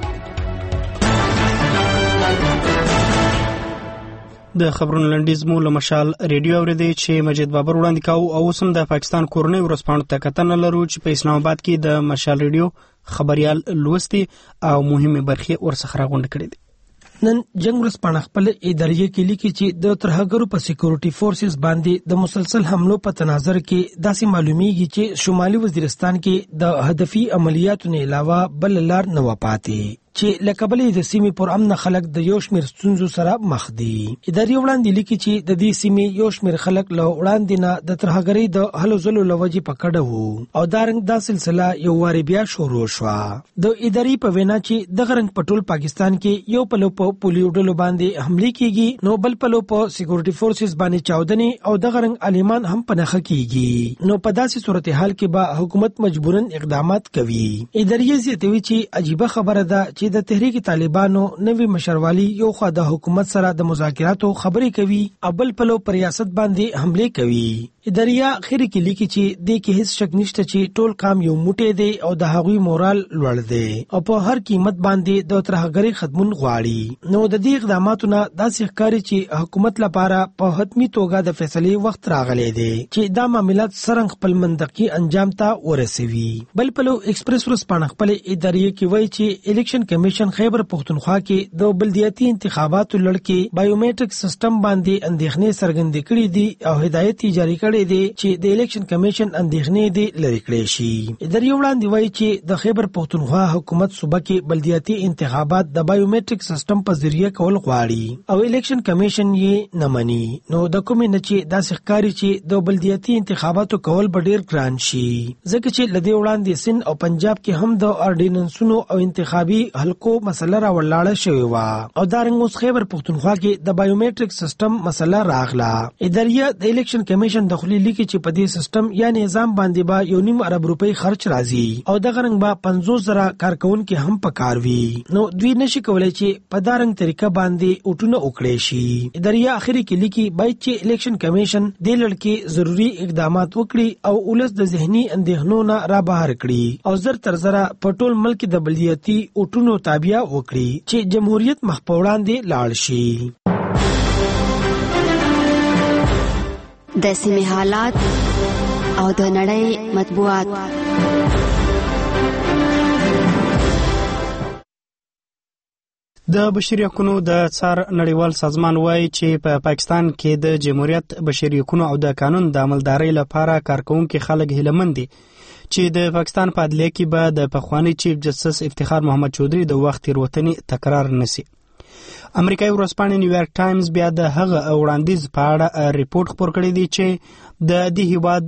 د خبرونو لنډیز مو له مشال ریډیو اوریدي چې مجید بابر وړاندې کاوه او اوس هم د پاکستان کورنۍ ورځپاڼو ته کتنه لرو چې په اسلام آباد کې د مشال ریډیو خبريال لوستي او مهمه برخې ورڅخه راغونډ کړي دي. نن جنگ ورځپاڼه خپل ادارې کې لیکي چې د ترهګرو په سکیورټي فورسز باندې د مسلسل حملو په تناظر کې داسې معلومیږي چې شمالي وزیرستان کې د هدفي عملیاتو نه علاوه بل لار نه و پاتې چې لکبلې د سیمې پر امن خلک د یو شمیر ستونزو سره مخ دي. ادارې وړاندې لیکي چې د دې سیمې یو شمیر خلک له وړاندې نه د ترهګرۍ د هلو ځلو لوجې پکړه وو او دا رنګ دا سلسله یو واری بیا شروع شوه. د ادارې په وینا چې د غرنګ پټول پاکستان کې یو پلو په پولیو ډلو باندې حمله کیږي نو بل پلو په سکیورټي فورسز باندې چاودنې او د غرنګ عالمان هم پنهخه کیږي نو په داسې صورتحال کې به حکومت مجبورن اقدامات کوي. ادارې زیاتوي چې عجیبه خبره ده چې د تحریک طالبانو نوی مشروالي یو خوا د حکومت سره د مذاکراتو خبرې کوي او بل پلو پر ریاست باندې حمله کوي. اداریا خیر کې لیکي چې د کې هیڅ شک نشته چې ټول کام یو موټی دی او د هغوی مورال لوړ دی او په هر قیمت باندې د ترهګرۍ خدمت غواړي. نو د دې اقداماتو نه داسې ښکاري چې حکومت لپاره په حتمی توګه د فیصلې وخت راغلی دی چې دا معاملات سرنګ خپل منطقي انجام ته ورسوي. بل پلو ایکسپریس ورځپاڼه خپل ادارې کې وایي چې الیکشن کمیشن خیبر پختونخوا کې د بلدیاتي انتخاباتو لړ کې بایومټریک سیستم باندې اندېښنې څرګندې کړې دي او هدایت جاری کړی دی چې د الیکشن کمیشن اندېښنې دي لري کړې شي. ادارې وړاندې وایي چې د خیبر پختونخوا حکومت صوبه کې بلدیاتي انتخابات د بایومټریک سیستم په ذریعہ کول غواړي او الیکشن کمیشن یې نه مني. نو د کومې نه چې داسې ښکاري چې د بلدیاتي انتخاباتو کول به ډیر ګران شي ځکه چې لدې وړاندې سند او پنجاب کې هم د اورډیننسونو او انتخابي حلقو مسله راولاړه شوې و او دا رنګ اوس خیبر پختونخوا کې د بایومټریک سیستم مسله راغله. ادارې د الیکشن کمیشن د لیکي چې په دې سیستم یا نظام باندې با یو نیم ارب روپۍ خرچ راځي او د غرنګ با پنځوس زره کارکونکو هم پکار وي نو دوی نشي کولای چې په دارنګ طریقه باندې اوټونه وکړي شي. ادارې اخري کې لیکي باید چې الیکشن کمیشن د لړ ضروری اقدامات وکړي او ولس د ذهني اندېښنو نه را بهر کړي او زر تر زره په ټول ملک د بلدیاتي اوټونو تابع وکړي چې جمهوریت مخ په وړاندې لاړ شي. د سیمې حالات او د نړۍ مطبوعات. د بشري حقوقو د څار نړیوال سازمان وایي چې په پا پاکستان کې د جمهوریت بشري حقوقو او د قانون د عملدارۍ لپاره کارکونکي خلک هیلهمند دي چې د پاکستان په عدلیه کې به د پخوانی چیف جسټس افتخار محمد چودھری د وخت تیروتنې تکرار نشي. امریکایي ورځپاڼه نیویارک ټایمز بیا د هغه وړاندیز په اړه ریپورت خپور کړی دی چې د دې هیواد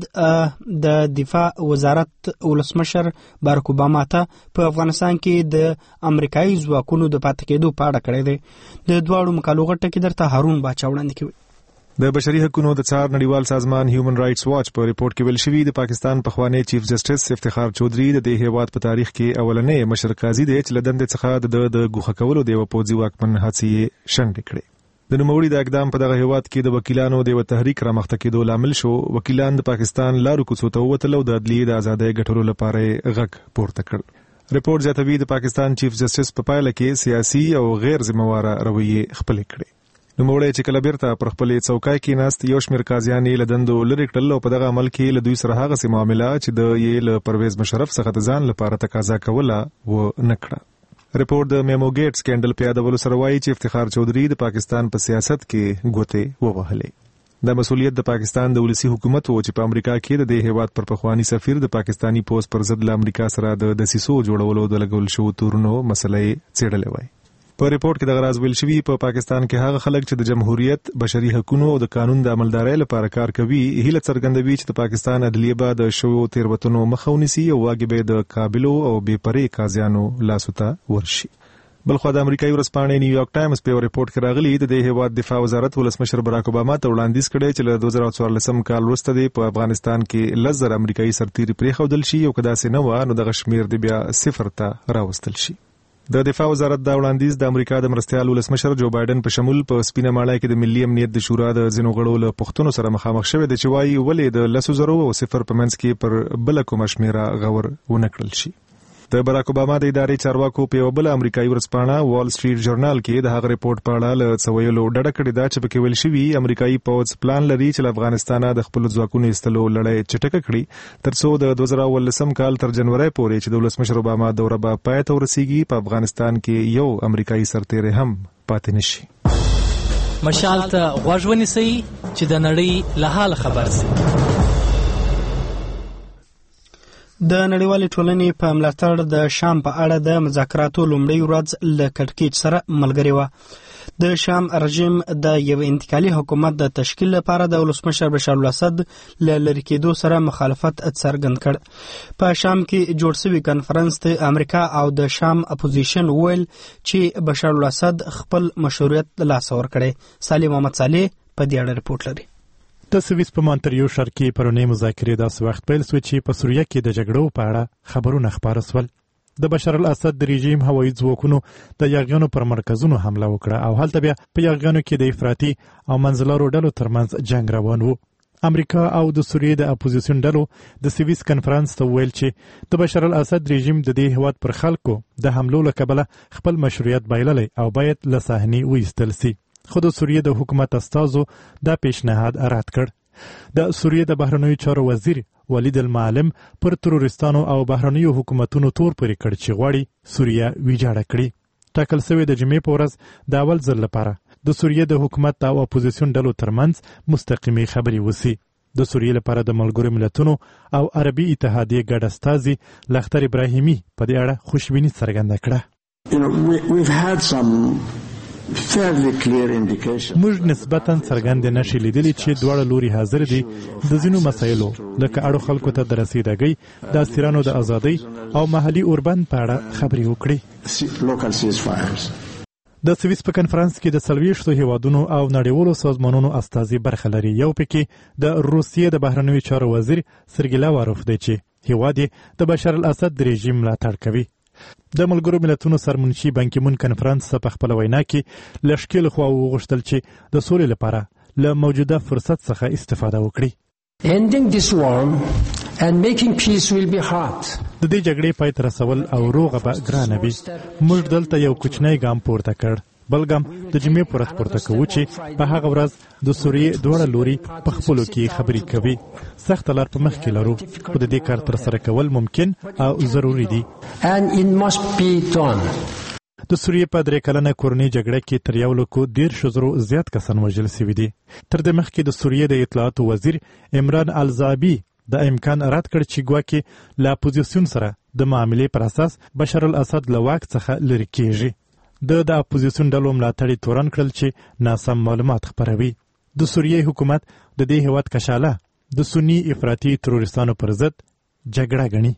د دفاع وزارت ولسمشر بارک اوباما ته په افغانستان کې د امریکایي ځواکونو د پاتې کېدو په اړه کړی دی. د دواړو مقالو غټه کې درته هارون باچا وړاندې کوي. د بشري حقوقو د څار نړیوال سازمان هیومن رائټس واچ په ریپورت کې ویل شوی د پاکستان پخوانی چیف جسټس افتخار چودھری د دې هیواد په تاریخ کې اولنې مشر قاضي دی چې لدند څخه د د ګوښه کولو د پوځي واکمن هڅې شنډې کړې. د نوموړي د اقدام په دغه هیواد کې د وکیلانو د تحریک رامخته کېدو لامل شو. وکیلان د پاکستان لارو کوڅو ته ووتل او د عدلیې د ازادۍ ګټلو لپاره غږ پورته کړ. ریپورت زیاتوي د پاکستان چیف جسټس په پایله کې سیاسي او غیر ذمہواره رویه خپل کړې. نوموړی چې کله بیرته پر خپلې څوکۍ کې ناست یو شمېر قاضیان یې له دندو لرې کړل او په دغه عمل کې له دوی سره هغسې معامله چې د یې له پرویز مشرف څخه د ځان لپاره تقاضا کوله ونه کړه. ریپورت د میمو ګیټ سکینډل په یادولو سره وایي چې افتخار چودھری د پاکستان په سیاست کې ګوتې ووهلې. دا مسؤلیت د پاکستان د ولسی حکومت و چې په امریکا کې د دې هیواد پر پخوانی سفیر د پاکستانی پوسټ پر ضد له امریکا سره د دسیسو جوړولو د لګول شو تورونو مسلې څېړلې وای. په ریپورت کې د غراز ویل شوی په پاکستان کې هغه خلک چې د جمهوریت بشري حقوقو او د قانون د عملدارۍ لپاره کار کوي هیله څرګندوي چې د پاکستان عدلیه به د شوو تیروتنو مخه ونیسي او واګي به د قابلو او بې پرې قاضیانو لاسو ته ورشي. بلخو د امریکایي ورځپاڼې نیویارک ټایمز په ریپورت کې راغلي د دې هیواد دفاع وزارت ولسمشر بارک اوباما ته وړاندیز کړی چې له دوه زره څوارلسم کال وروسته دی په افغانستان کې لس زره امریکایي سرتیري پرېښودل شي او که داسې نه وه نو دغه شمېر د بیا صفر ته راوستل شي. د دفاع وزارت دا وړاندیز د امریکا د مرستیال ولسمشر جو بایدن په شمول په سپینه ماڼۍ کې د ملي امنیت د شورا د ځینو غړو له پوښتنو سره مخامخ شوی دی چې وایي ولې د لسو زرو او صفر په منځ کې پر بله کومه شمېره غور ونه کړل شي. د باراک اوباما د ادارې چارواکو په یوه بله امریکایي ورځپاڼه وال سټریټ ژورنال کې د هغه ریپورت په اړه له څه ویلو ډډه کړې ده چې پکې ویل شوي امریکایي پوځ پلان لري چې له افغانستانه د خپلو ځواکونو ایستلو لړۍ چټکه کړي تر څو د دوه زره اوولسم کال تر جنورۍ پورې چې د ولسمشر اوباما دوره به پای ته ورسیږي په افغانستان کې یو امریکایي سرتیری هم پاتې نشي. مشال ته غوږ ونیسئ چې د نړۍ له حال خبر شئ. د نړیوالې ټولنې په ملاتړ د شام په اړه د مذاکراتو لومړۍ ورځ له کړکېچ سره ملګرې وه. د شام رژیم د یو انتقالي حکومت د تشکیل لپاره د ولسمشر بشار الاسد له لرې کېدو سره مخالفت څرګند کړ. په شام کې جوړ شوي کنفرانس ته امریکا او د شام اپوزیشن وویل چې بشار الاسد خپل مشروعیت له لاسه ورکړی. سالم محمد صالح په دې اړه ریپورت لري. د سویس په مونټریو ښار کې پرونی مذاکرې داسې وخت پیل شوې چې په سوریه کې د جګړو په اړه خبرونه خپاره شول. د بشار الاسد د رژیم هوایي ځواکونو د یاغیانو پر مرکزونو حمله وکړه او هلته بیا په یاغیانو کې د افراطي او منځلارو ډلو ترمنځ جنگ روان و. امریکا او د سوریې د اپوزیسیون ډلو د سویس کنفرانس ته ویل چې د بشار الاسد رژیم د دې هیواد پر خلکو د حملو له کبله خپل مشروعیت بایللی او باید له صحنې وایستل سي. خو د سوریې د حکومت استازو دا پیشنهاد رد کړ. د سوریې د بهرنیو چارو وزیر ولید المعلم پر تروریستانو او بهرنیو حکومتونو تور پورې کړ چې غواړي سوریه ویجاړه کړي. ټاکل شوی د جمعې په ورځ د اول ځل لپاره د سوریې د حکومت او اپوزیسیون ډلو ترمنځ مستقیمې خبرې وسي. د سوریې لپاره د ملګرو ملتونو او عربي اتحادیې ګډ استازي لختر ابراهیمي په دې اړه خوشبیني څرګنده کړه. موږ نسبتاً څرګندې نښې لیدلې چې دواړه لوري حاضر دي د ځینو مسایلو لکه اړو خلکو ته د رسیدګۍ د اسیرانو د ازادۍ او محلي اوربند په اړه خبرې وکړي. د سویس په کنفرانس کې د څلوېښتو هیوادونو او نړیوالو سازمانونو استازي برخه لري. یو پکې د روسیې د بهرنیو چارو وزیر سرګی لاواروف دی چې هیواد یې د بشار الاسد د رژیم ملاتړ کوي. د ملګرو ملتونو سرمنشي بان کی مون کنفرانس په خپل وینا کې له ښکېلو خواوو وغوښتل چې د سولې لپاره له موجوده فرصت څخه استفاده وکړي. Ending this war and making peace will be hard. د دې جګړې پای ته رسول او روغه به ګرانه وي. موږ دلته یو کوچنی ګام پورته کړ. بلګم د جمعې پر ورځ پورته کوو چې په هغه ورځ د سوریې دواړه لوري په خپلو کې خبرې کوي. سخت لار په مخ کې لرو، خو د دې کار ترسره کول ممکن او ضروري دي. And it must be done. د سوریې په درې کلنه کورنۍ جګړه کې تر یو لکو دېرشو زرو زیات کسان وژل شوي دي. تر دې مخکې د سوریې د اطلاعاتو وزیر عمران الزابي د امکان رد کړ چې ګواکې له اپوزیسیون سره د معاملې پر اساس بشار الاسد له واک څخه لرې کیږي. د د اپوزیسیون ډلو ملاتړي تورن کړل چې ناسم معلومات خپروي. د سوریې حکومت د دې هیواد کشاله د سنی افراطي تروریستانو پر ضد جګړه ګڼي.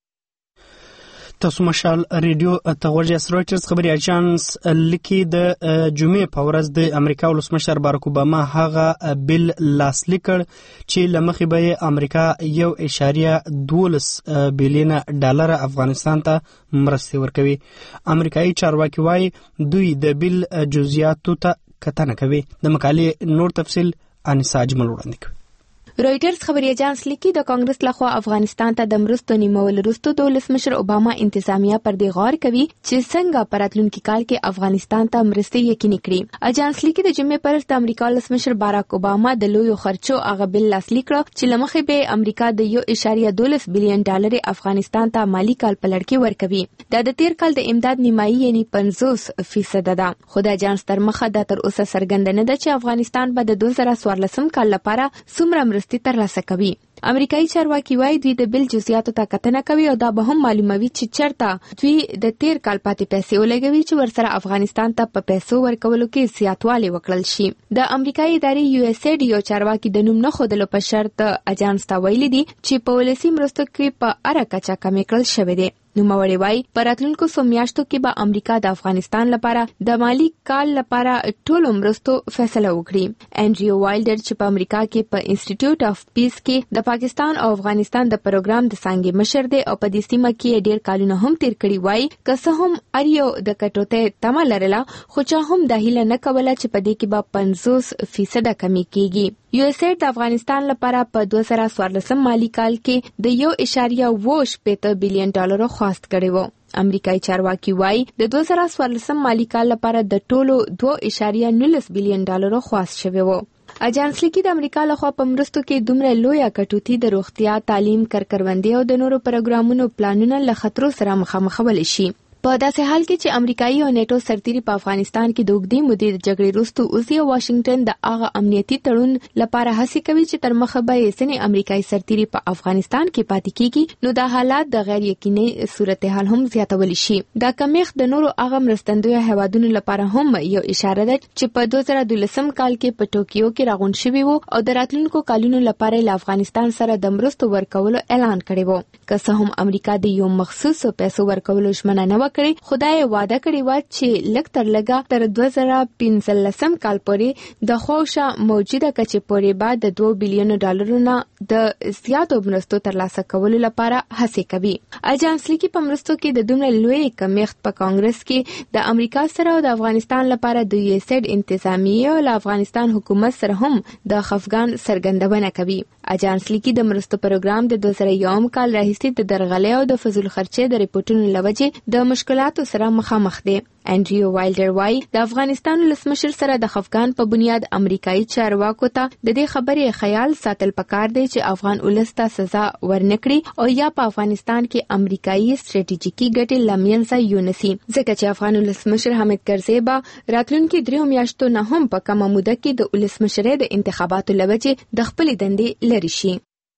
تاسو مشال ریډیو تغوجه رويټرز خبري اژانس لیکي د جمعې په ورځ د امریکا ولسمشر باراک اوباما هغه بل لاسلیک کړ چې لمخې به امریکا یو اشاریه دولس بلیونه ډالر افغانستان ته مرستې ورکوي. امریکایي چارواکي وايي دوی د بل جزئیاتو ته کتنه کوي. د مقالې نور تفصیل انیسا اجمل وړاندې کوي. رويټرز خبري اژانس لیکي د کانګرس لخوا افغانستان ته د مرستو نیمول وروسته د ولسمشر اوباما انتظامیه پر دې غور کوي چې څنګه په راتلونکي کال کې افغانستان ته مرستې یقیني کړي. اژانس لیکي د جمعې پر ورځ د امریکا ولسمشر باراک اوباما د لویو خرچو هغه بل لاسلیک کړ چې لمخې به امریکا د یو اشاریه دولس بلین ډالر افغانستان ته مالی کال په لړ کې ورکوي. دا د تیر کال د امداد نیمایي یعنی پنځوس فیصد ده. خو د اژانس تر مخه دا تر اوسه څرګنده نه ده چې افغانستان به د دوه زره څوارلسم کال لپاره څومره مرستې ترلاسه کوي. امریکایي چارواکي وايي دوی د بل جزئیاتو ته کتنه کوي او دا به هم معلوموي چې چرته دوی د تیر کال پاتې پیسې ولګوي چې ورسره افغانستان ته په پیسو ورکولو کې زیاتوالی وکړل شي. د امریکایي ادارې یو اس ایډ یو چارواکي د نوم نه ښودلو په شرط اژانس ته ویلي دي چې په ولسي مرستو کې په هره کچه کمې کړل شوې دي. نوموړي وايي په راتلونکو څو میاشتو کې به امریکا د افغانستان لپاره د مالی کال لپاره ټولو مرستو فیصله وکړي. انډریو وایلډر چې په امریکا کې په انسټیټیوټ اف پیس کې د پاکستان او افغانستان د پروګرام د څانګې مشر دی او په دې سیمه کې ډېر کالونه هم تیر کړي وایي که څه هم اریو د کټوته تمه لرله خو چا هم د هیله نه کوله چې په دې کې به پنځوس فیصد کمی کیږي. یو اس ایډ د افغانستان لپاره په دوه زره څوارلسم مالی کال کې د یو اشاریه اوه شپېته بلین ډالرو خواست کړی و. امریکایي چارواکي وايي د دوه زره څوارلسم مالی کال لپاره د ټولو دوه اشاریه نولس بلین ډالرو خواست شوی و. اژانس لیکي د امریکا لخوا په مرستو کې دومره لویه کټوتي د روغتیا، تعلیم، کارکروندي او د نورو پروګرامونو پلانونه له خطرو سره مخامخ ول شي. په داسې حال کې چې امریکایي او نیټو سرتیري په افغانستان کې د اوږدې مودې د جګړې وروسته اوس یې واشنګټن د هغه امنیتي تړون لپاره هڅې کوي چې تر مخه به یې ځینې امریکایي سرتیري په افغانستان کې پاتې کیږي، نو دا حالات د غیر یقیني صورتحال هم زیاتولی شي. دا کمیښت د نورو هغه مرستندویه هیوادونو لپاره هم یو اشاره ده چې په دوه زره دولسم کال کې په ټوکیو کې راغونډ شوي وو او د راتلونکو کلونو لپاره له افغانستان سره د مرستو ورکولو اعلان کړی وو. که څه هم امریکا د یو مخصوص پیسو ورکولو ژمنه نه وکړي، خدای وعده کړی و چې لږ تر لږه تر دوه زره پنځلسم کال پورې د خوښه موجوده کچې پورې بعد د دوه بلیونو ډالرو نه د زیاتو مرستو ترلاسه کولو لپاره هڅې کوي. اژانس لیکي په مرستو کې د دومره لوی کمیښت په کانګرس کې د امریکا سره او د افغانستان لپاره د یو اس ایډ انتظامیه او د افغانستان حکومت سره هم د خفګان څرګندونه کوي. اژانس لیکي د مرستو پروګرام د دوه زره یوم کال راهیسې د درغلۍ او د فضول خرچې د ریپورتونو لوجې د مشکلاتو سره مخامخ دی. انډریو وایلډر وايي د افغانستان ولسمشر سره د خفګان په بنیاد امریکایي چارواکو ته د دې خبرې خیال ساتل پکار دی چې افغان ولس ته سزا ورنکړي او یا په افغانستان کې امریکایي ستراتیژیکي ګټې له منځه یونسي، ځکه چې افغان ولسمشر حامد کرزي به راتلونکي دریو میاشتو نه هم په کمه موده کې د ولسمشرۍ د انتخاباتو له وجې د خپلې دندې لرې شي.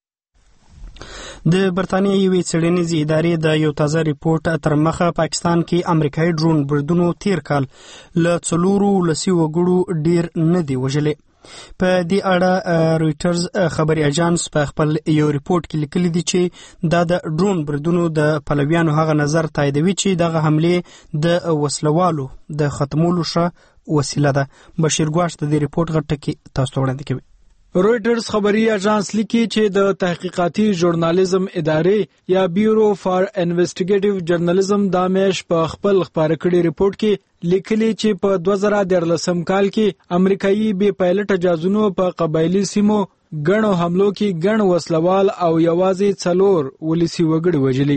د برتانیې یوې څېړنیزې ادارې د یو تازه ریپورت تر مخه پاکستان کې امریکایي ډرون بریدونو تیر کال له څلورو لسیو وګړو ډیر نه دی وژلي. په دې اړه رويټرز خبري اژانس په خپل یو ریپورت کې لیکلي دي چې دا د ډرون بریدونو د پلویانو هغه نظر تاییدوي چې دغه حملې د وسلوالو د ختمولو ښه وسیله ده. بشیر ګواش د دې ریپورت غټه کې تاسو وړاندې کوي. رويټرز خبري اژانس لیکي چې د تحقیقاتي ژورنالیزم ادارې یا بیورو فار انویسټیګیټیو جرنالیزم د میش په خپل خبره کړي ریپورت کې لیکلي چې په دوه زره دیارلسم کال کې امریکایي بي پایلټ جازونو په قبایلی سیمو ګڼو حملو کې ګڼ وسلوال او یوازې څلور ولسی وګړي وژلي.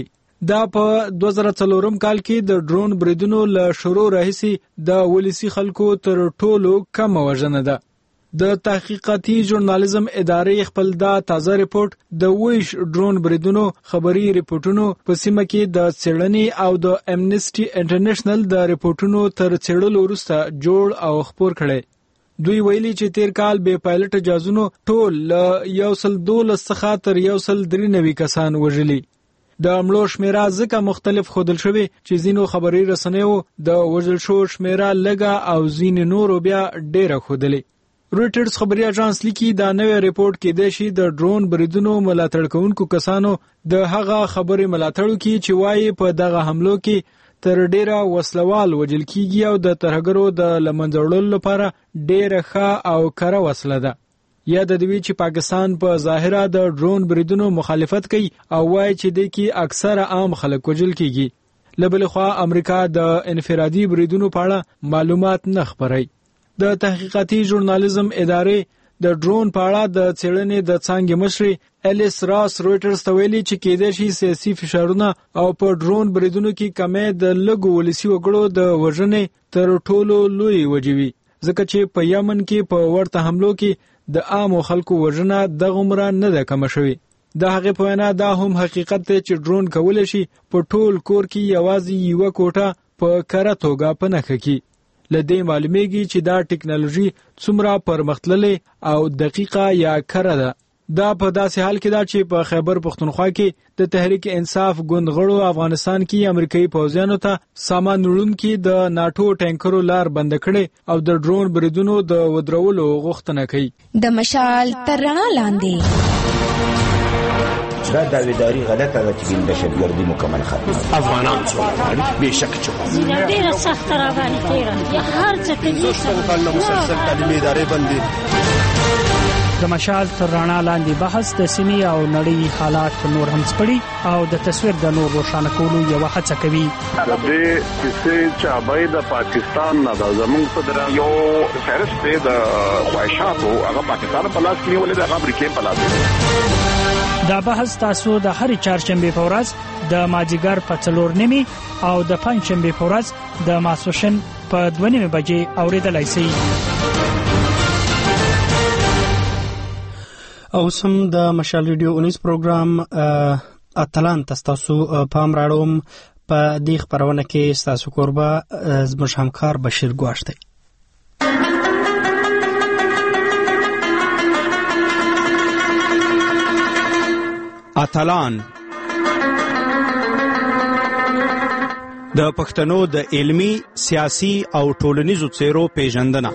دا په دوه زره څلورم کال کې د ډرون بریدونو له شروع راهیسې د ولسی خلکو تر ټولو کم وژنه ده. د تحقیقاتي ژورنالیزم ادارې خپل دا تازه ریپورت د ویش ډرون بریدونو خبري ریپورتونو په سیمه کې د څېړنې او د امنیسټي انټرنیشنل د ریپورتونو تر څېړلو وروسته جوړ او خپور کړي. دوی ویلي چې تیر کال بې پایلټ جازونو ټول له یو سل دولس څخه تر یو سل درې نوي کسان وژلي. د مړو شمیره ځکه مختلف ښودل شوې چې ځینو خبري رسنیو د وژل شو شمیره لږه او ځینې نورو بیا ډېره ښودلې. رویټرز خبري اژانس لیکي دا نوې ریپورت کې د شي د ډرون بریدونو ملاتړ کوونکو کسانو د هغه خبري ملاتړ کوي چې وايي په دغه حملو کې تر ډیره وسلوال وجل کیږي او د ترهګرو د لمنځوړلو لپاره ډیره ښه او کره وسله ده. یا د دوی چې پاکستان په پا ظاهره د ډرون بریدونو مخالفت کوي او وايي چې د کې اکثره عام خلک وجل کیږي. لبل خو امریکا د انفرادي بریدونو په اړه معلومات نه خبري. د تحقیقاتي ژورنالیزم ادارې د ډرون په اړه د څېړنې د څانګې مشر الیس راس رویټرز ته ویلي چې کېدای شي سیاسي فشارونه او په ډرون بریدونو کې کمې د لږو ولسي وګړو د وژنې تر ټولو لوی وجې وي، ځکه چې په یمن کې په ورته حملو کې د عامو خلکو وژنه دغومره نه ده کمه شوې. د هغې په وینا دا هم حقیقت دی چې ډرون کولی شي په ټول کور کې یوازې یوه کوټه په کره توګه په نښه کړي. لدې معلومیږي چې دا ټکنالوژي څومره پرمختللې او دقیقه یا کره ده. دا په داسې حال کې ده چې په خیبر پختونخوا کې د تحریک انصاف ګوند غړو افغانستان کې امریکایي پوځیانو ته سامان وړونکي د ناټو ټانکرو لار بند کړي او د ډرون بریدونو د ودرولو غوښتنه کوي. د مشال تر رڼا لاندې دا داویداری غلطه ده چې د دهشتګردي مکمل ختمه افغانان څو بهشکه چې ډیره سخت راغلي تیره یا هر څه کوي څنګه مسلسل تعلیمي ادارې بندي. د مشال تر رڼا لاندې بحث د سیمې او نړۍ حالات نور هم سپړي او د تصویر د نور روښانه کولو یو هڅه کوي. د دې چې چابای د پاکستان نه د زمونږ په درا یو فهرست د خواهشاتو هغه پاکستان په لاس کې ولې د امریکای په لاس. دا بحث تاسو د هر چهارشنبه په ورځ د ماجیګر په څلور نیمي او د پنځشنبه په ورځ د ماسوشن په دوه نیمه بجې اوریدلای شئ. او سم د مشال ریډیو اونیز پروګرام اتلان تاسو پام راړوم په دې خبرونه کې تاسو قربا زموږ همکار بشیر ګواشته. اتلان د پښتنو د علمی، سیاسي او ټولنیزو څیرو پیژندنه.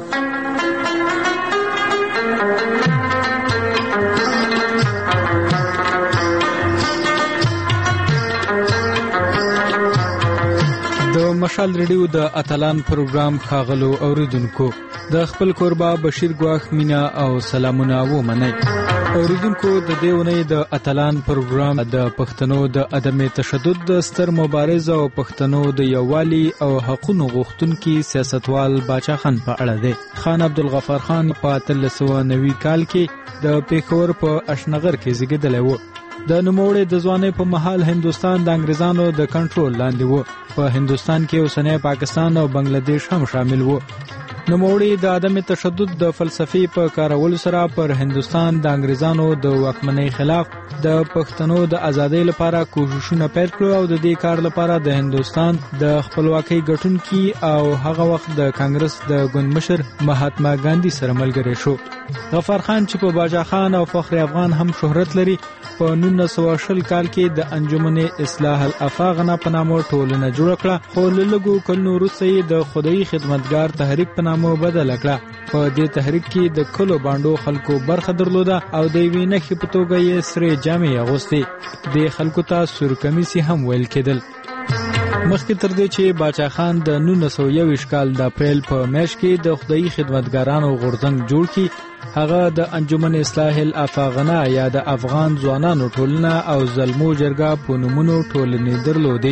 د مشال ریډیو د اتلان پروګرام خاغلو اوریدونکو د خپل قربا بشیر ګواخ مینا او سلامونه و منئ. اوریدونکو د دیونې د اتلان پروګرام د پښتنو د عدم تشدد د ستر مبارز او پښتنو د یووالي او حقوقو غوښتونکي سیاستوال باچا خان په اړه دی. خان عبدالغفار خان په اتلس سوه نوي کال کې د پیښور په اشنغر کې زیږیدلی و. د نوموړي د ځوانۍ په مهال هندستان د انګریزانو د کنټرول لاندې و. په هندستان کې اوسنی پاکستان او بنگلاديش هم شامل و. نوموړي د عدم تشدد د فلسفې په کارولو سره پر هندستان د انګریزانو د واکمنۍ خلاف د پښتنو د ازادۍ لپاره کوششونه پیل کړو او د دې کار لپاره د هندستان د خپلواکۍ ګټونکي او هغه وخت د کانګرس د ګوند مشر مهاتما ګاندھی سره ملګری شو. غفار خان چې په باچا خان او فخر افغان هم شهرت لري په نولس سوه شل کال کې د انجمن اصلاح الافاغنه په نامه ټولنه جوړ کړه، خو له لږو کلونو وروسته د خدای خدمتګار تحریک په نامه بدله کړه. په دې تحریک کې د کلو باندو خلکو برخه درلوده او د یوې نښې په توګه یې سرې جامې اغوستې. د خلکو ته سور کمیسي هم ویل کېدل. مخکې تر دې چې باچا خان د نولس سوه یوویشت کال د اپریل په میاشت کې د خدای خدمتګارانو غورځنګ جوړ کړي، هغه د انجمن اصلاح الافاغنه یا د افغان ځوانانو ټولنه او زلمو جرګه په نومونو ټولنې درلودې.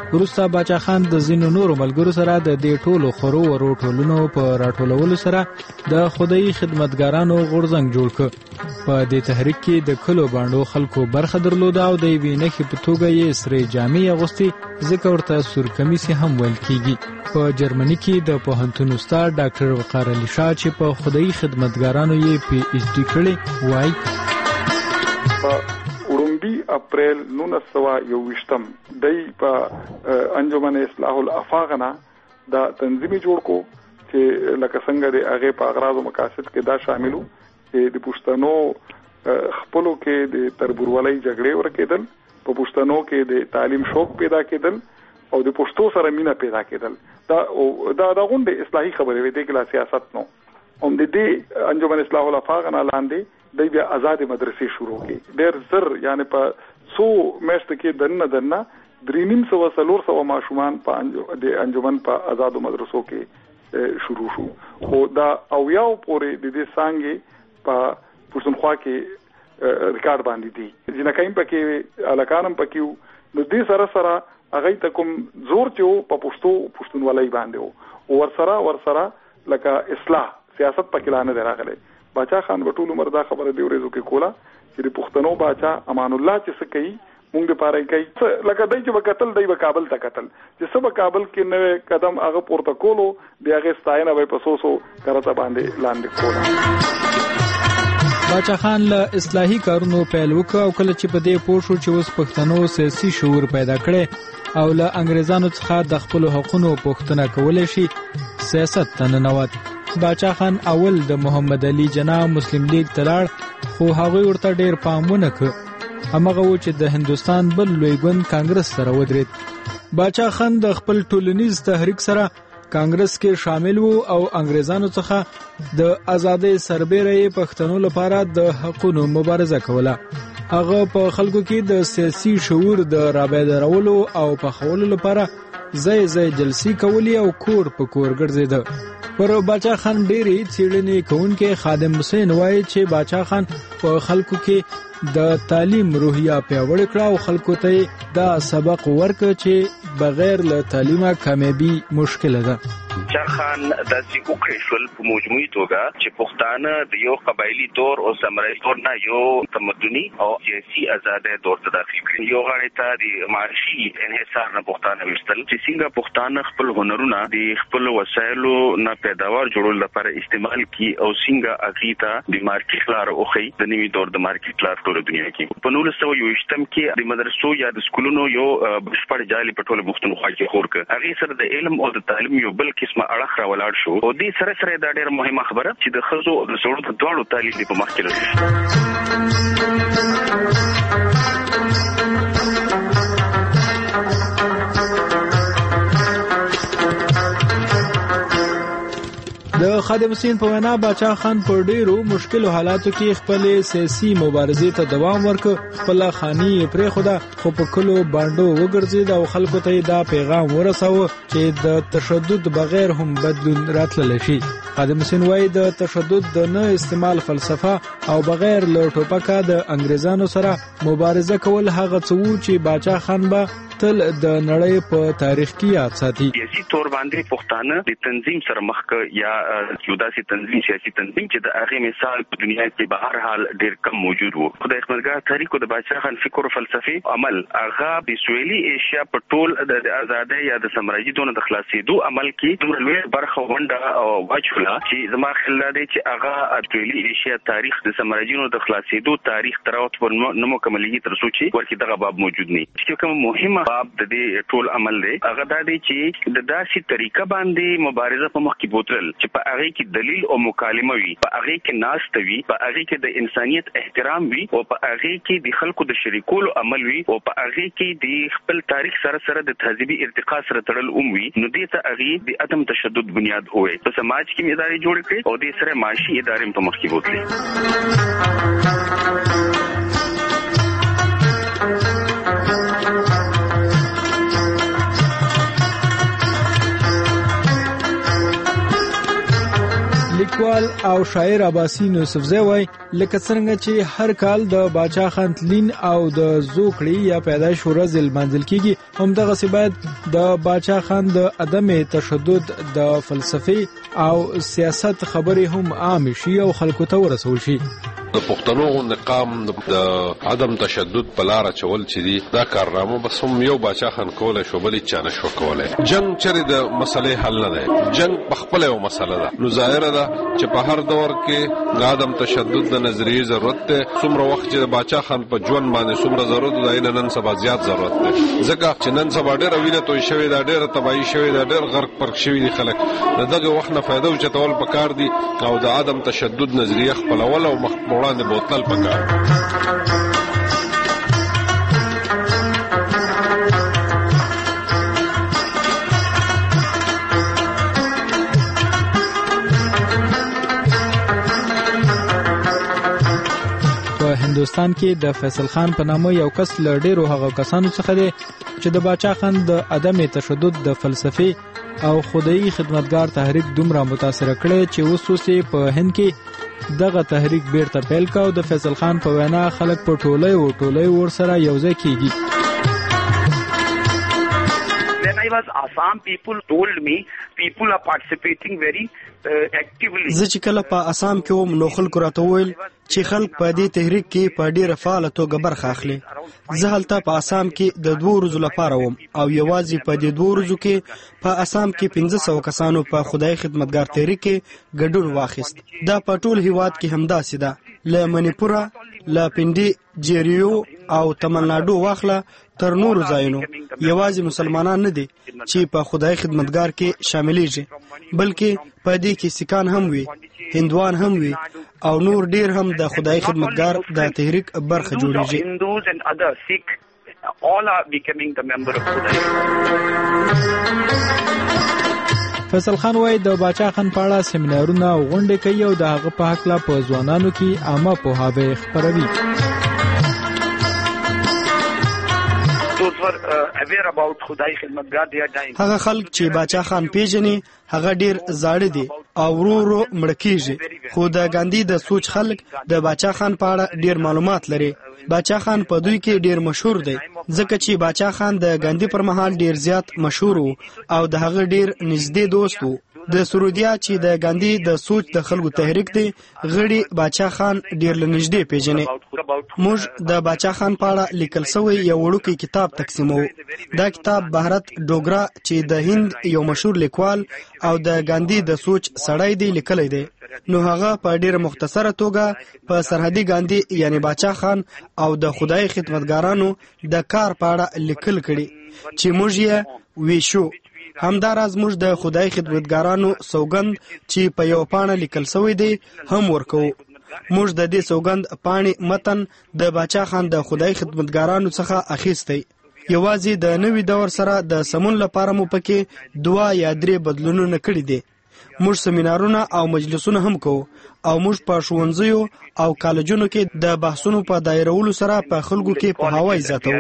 وروسته باچا خان د ځینو نورو ملګرو سره د دې ټولو خورو ورو ټولونو په راټولولو سره د خدای خدمتګارانو غورځنګ جوړ کړ. په دې تحریک کې د کلو باندو خلکو برخه درلوده او د یوې نښې په توګه یې سرې جامې اغوستې ځکه ورته سور کمیسې هم ویل کیږي. په جرمني کې د پوهنتون استاد ډاکټر وقار علي شاه چې په خدای خدمتګارانو یې پی ایچ ډي کړی وایي اورمبي اپریل نولس سوه یوویشتم دی په انجمن اصلاح الافاغنا دا تنظیمي جوړ کو چې لکه څنګه د هغه په اغراض او مقاصد کې دا شاملو چې د پښتنو خپلو کې د تربورولۍ جګړې ورکېدل، په پښتنو کې د تعلیم شوق پیدا کېدل او د پښتو سره مینه پیدا کېدل. دا دا د غونډې اصلاحي خبرې وې د کلا سیاست نو هم د دې انجمن اصلاح الافاغنا لاندې د بیا آزاد مدرسې شروع کړي. ډېر زر یعنی په څو میاشتو کې دنه دنه درې نیم سوه څلور سوه ماشومان په د انجمن په آزادو مدرسو کې شروع شو. خو دا اویاو پورې د دې څانګې په پښتونخوا کې ریکارډ باندې دي. جنکایم پکې الکانم پکې نو دې سره سره هغه ته کوم زور چې په پښتو پښتونولۍ باندې وو ور سره ور سره لکه اصلاح سیاست پکې لانه دراغله. باچا خان وټول عمر دا خبره دی ورېزو کې کولا چې د پښتنو باچا امان الله چې څه کوي مونږ د پاره کوي لکه دای چې وکتل دی په کابل ته قتل چې سبا کابل کې نوې قدم هغه پورته کولو بیا هغه ستاینه وای په سوسو کرته باندې لاندې کولا. باچا خان له اصلاحي کارونو پیل وکړ او کله چې په دې پوه شو چې اوس پښتنو سیاسي شعور پیدا کړي او له انګریزانو څخه د خپل حقوقو پوښتنه کولای شي سیاست ته ننوت. باچا خان اول د محمد علي جناح مسلم لیگ تلاړ خو هغه ورته ډېر پام ونه کړ. همغه و چې د هندستان بل لوی ګوند کانګرس سره ودرېد. باچا خان د خپل ټولنیز تحریک سره کانګرس کې شامل وو او انګریزانو څخه د ازادۍ سربېره پښتنو لپاره د حقونو مبارزه کوله. هغه په خلکو کې د سیاسي شعور د رابیدارولو او پخولو لپاره ځای ځای جلسې کولې او کور په کور ګرځېده. پر باچا خان ډېری څېړنې کوونکي خادم حسین وایي چې باچا خان په خلکو کې د تعلیم روحیه پیاوړې کړه او خلکو ته دا سبق ورکړ چې بغیر له تعلیمه کامیابي مشکله ده. باچا خان د سیکوکې شول په مجموعي توګه چې پښتانه د یو قبایلی دور او سمرای دور نه یو تمدني او سیاسي آزادۍ دور ته داخل کړي. یو غړي ته د معاشي انحصار نه پښتانه وستل چې څنګه پښتانه خپل هنرونه د خپل وسایلو نه پیداوار جوړول لپاره استعمال کی او څنګه اغیتا د مارکیټ لار او خې د نوي دور د مارکیټ لار ټول دنیا کې په نولس سوه یوویشتم کې د مدرسو یا د سکولونو یو بشپړ جالي په ټول پښتونخوا کې خور کړ. هغه سره د علم او د تعلیم یو بل قسمه اړخ را ولاړ شو او دې سره سره دا ډېر مهمه خبره چې د خزو او د سړو د دواړو تعلیم په مخ کې د خادم حسین په وینا باچا خان په ډیرو مشکلو حالاتو کې خپل سیاسي مبارزې ته دوام ورکړ. خپل خاني پرې خدا خو په کلو باندو وګرځید او خلکو ته دا پیغام ورساوه چې د تشدد بغیر هم بدلون راتللی شي. خادم حسین وایي د تشدد د نه استعمال فلسفه او بغیر له ټوپکه د انګریزانو سره مبارزه کول هغه څه وو چې باچا خان به تل د نړۍ په تاریخ کې یاد ساتي. سیاسي تور باندې پښتانه د تنظیم سره مخ یا یو داسې تنظیم سیاسي تنظیم چې د هغه مثال په دنیا کې به هر حال ډېر کم موجود وو. خدای خدمتګار تاریخ د باچا خان فکر او فلسفي عمل هغه د سویلي ایشیا په ټول د آزادۍ یا د سمراجي دونه د خلاصېدو عمل کې دومره لوی برخه ونډه او واچوله چې زما خیال دی چې هغه د سویلي ایشیا تاریخ د سمراجینو د خلاصېدو تاریخ تر اوسه پورې نه مکملېږي تر څو چې ورته دغه باب موجود نه چې کوم مهمه باب د دې ټول عمل دی هغه دا دی چې د داسې طریقه باندې مبارزه په مخ کې بوتل چې په هغه کې دلیل او مکالمه وي، په هغه کې ناست وي، په هغه کې د انسانيت احترام وي او په هغه کې د خلکو د شریکولو عمل وي او په هغه کې د خپل تاریخ سره سره د تهذیبي ارتقا سره تړل اوم وي. نو دې ته هغه د عدم تشدد بنیاد وي. په سماج کې ادارې جوړ کړي او د سره معاشي ادارې په مخ کې بوتل. لیکوال او شاعر عباسی یوسفزی وای لکه څنګه چې هر کال د باچا خان تلین او د زوکړې یا پیدایش ورځ لمانځل کیږي، همدغسې باید د باچا خان د عدم تشدد د فلسفي او سیاست خبرې هم عام شي او خلکو ته ورسول شي. د پښتنو نقام د عدم تشدد په لار چول چې دي دا کارنامه بس هم یو باچا خان کولای شو، بل چا نه شو کولای. جنگ چرې د مسلې حل نه دی، جنگ په خپل یو مسله ده. نو ظاهر ده چې په هر دور کې د عدم تشدد د نظریې ضرورت ده. څومره وخت چې باچا خان په ژوند باندې څومره ضرورت ده، نن سبا زیات ضرورت ده، ځکه چې نن سبا ډېر وینه توی شوی دا ډېر تباہي شوی دا ډېر غرق پرک شوی دي خلک. دغه وخت نه فائدہ اوچتول پکار دي او د عدم تشدد نظریه خپلول او مخ وړاندې بوتل پکار. په هندوستان کې د فیصل خان په نامه یو کس له ډیرو هغو کسانو څخه دی چې د باچا خان د عدم تشدد د فلسفي او خدایي خدمتګار تحریک دومره متاثره کړی چې اوس یې په هند کې دغه تحریک بیرته پیل کا او د فیصل خان په وینا خلک په ټولۍ او ټولۍ ورسره یوځای کیږي. When I was Assam, people told me people are participating very uh, actively. زه چې کله په آسام کې وم نو خلکو راته وویل چې خلک په دې تحریک کې په ډیره فعاله توګه برخه اخلي. زه هلته په آسام کې د دوه ورځو لپاره وم او یوازې په دې دوه ورځو کې په آسام کې پنځه سوه کسانو په خدای خدمتګار تحریک کې ګډون واخیست. دا په ټول هیواد کې همداسې ده، له منیپوره، له پنډي جیریو او تملناډو واخله تر نورو ځایونو. یوازې مسلمانان نه دي چې په خدای خدمتګار کې شاملېږي، بلکې په دې کې سیکان هم وي، هندوان هم وي او نور ډیر هم د خدای خدمتګار د تحریک برخه جوړیږي. فیصل خان وای د باچا خان په اړه سیمینارونه او غونډې کوي او د هغه په حق لا په ځوانانو کې عامه پوهاوی خپروي. هغه خلک چې باچا خان پیژني هغه ډیر زاړه دي او ورو ورو مړ کیږي، خو د ګاندھی د سوچ خلک د باچا خان په اړه ډیر معلومات لري. باچا خان په دوی کې ډیر مشهور دی ځکه چې باچا خان د ګاندھی پر مهال ډیر زیات مشهور او د هغه ډیر نږدې دوست وو. د سرودیا چې د ګاندھی د سوچ د خلکو تحریک دی غړي باچا خان ډیر لنږدې پیژني. موږ د باچا خان په اړه لیکل شوی یو وړوکی کتاب تقسیمو. دا کتاب بهرت ډوګرا چې د هند یو مشهور لیکوال او د ګاندھی د سوچ سړی دی لیکلی دی. نو هغه په ډیره مختصره توګه په سرحدي ګاندھی یعنی باچا خان او د خدای خدمتګارانو د کار په اړه لیکل کړي چې موږ یې ویشو. همداراز موږ د خدای خدمتګارانو سوګند چې په یو پاڼه لیکل شوی دی هم ورکو. موږ د دې سوګند پاڼې متن د باچا خان د خدای خدمتګارانو څخه اخیستی. یوازې د نوي دور سره د سمون لپاره مو پکې دوه یا درې بدلونونه کړي دي. موږ سیمینارونه او مجلسونه هم کوو او موږ په ښوونځیو او کالجونو کې د بحثونو په دایرولو سره په خلکو کې پوهاوی زیاتوو.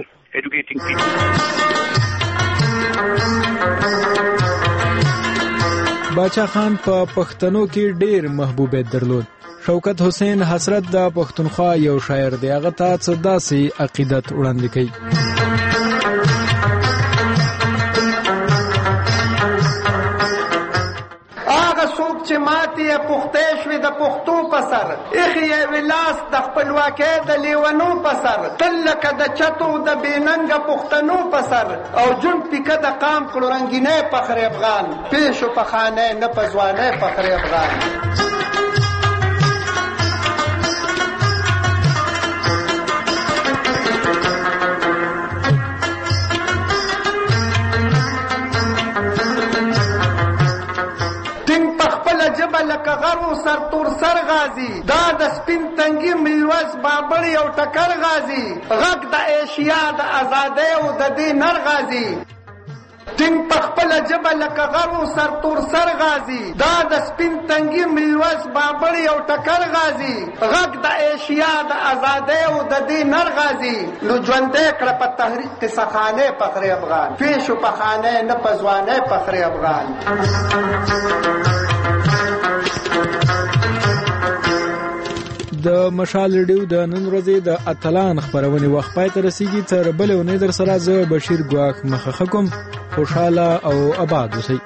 باچا خان په پښتنو کې ډیر محبوبیت درلود. شوکت حسین حسرت د پښتونخوا یو شاعر دی. هغه ته څه داسې عقیدت وړاندې کوي. چې ماتې پختې شوې د پښتو په سر ایښې یې ولاس د خپلواکۍ د لیونو په سر تل لکه د چتو د بېننګه پښتنو په سر او جون پیکه د قام کړو رنګینۍ فخر افغان پیشو په خانۍ نه په ځوانۍ فخر افغان. لکه غرو سر تور سر غازی دا د سپین تنګي میوز بابړ یو ټکر غازی غږ د ایشیا د آزادۍ او د دې نر غازی ټینګ په خپله ژبه لکه غرو سر تور سر غازی دا د سپین تنګي میوز بابړ یو ټکر غازی غږ د ایشیا د آزادۍ او د دې نر غازی نو ژوندی کړه په تحریک قصه خانې فخر افغان پیشو په خانې نه په ځوانۍ فخر افغان. د مشال ریډیو د نن ورځې د اتلان خبرونه وخت پای ته رسیدي. تر بل ونې در سره زه بشیر ګواک مخه کوم. خوشاله او آباد اوسئ.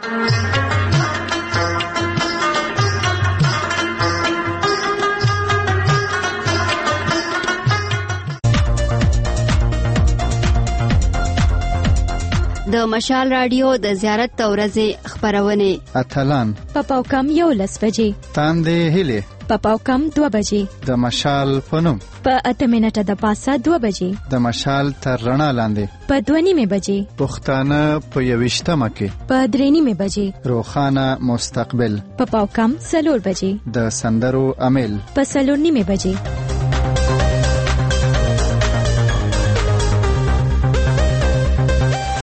د مشال رادیو د زیارت ورځې خبرونه اتلان پپاو کم یو لس بجې تاندې هلي پپاو کم دوه بجې د مشال پنوم په اته منټه د پاسه دوه بجې د مشال تر رڼا لاندې په دوه نیمه بجې پښتانه په یوشتمه کې په درې نیمه بجې روخانه مستقبل پپاو کم څلور بجې د سندرو امیل په څلور نیمه بجې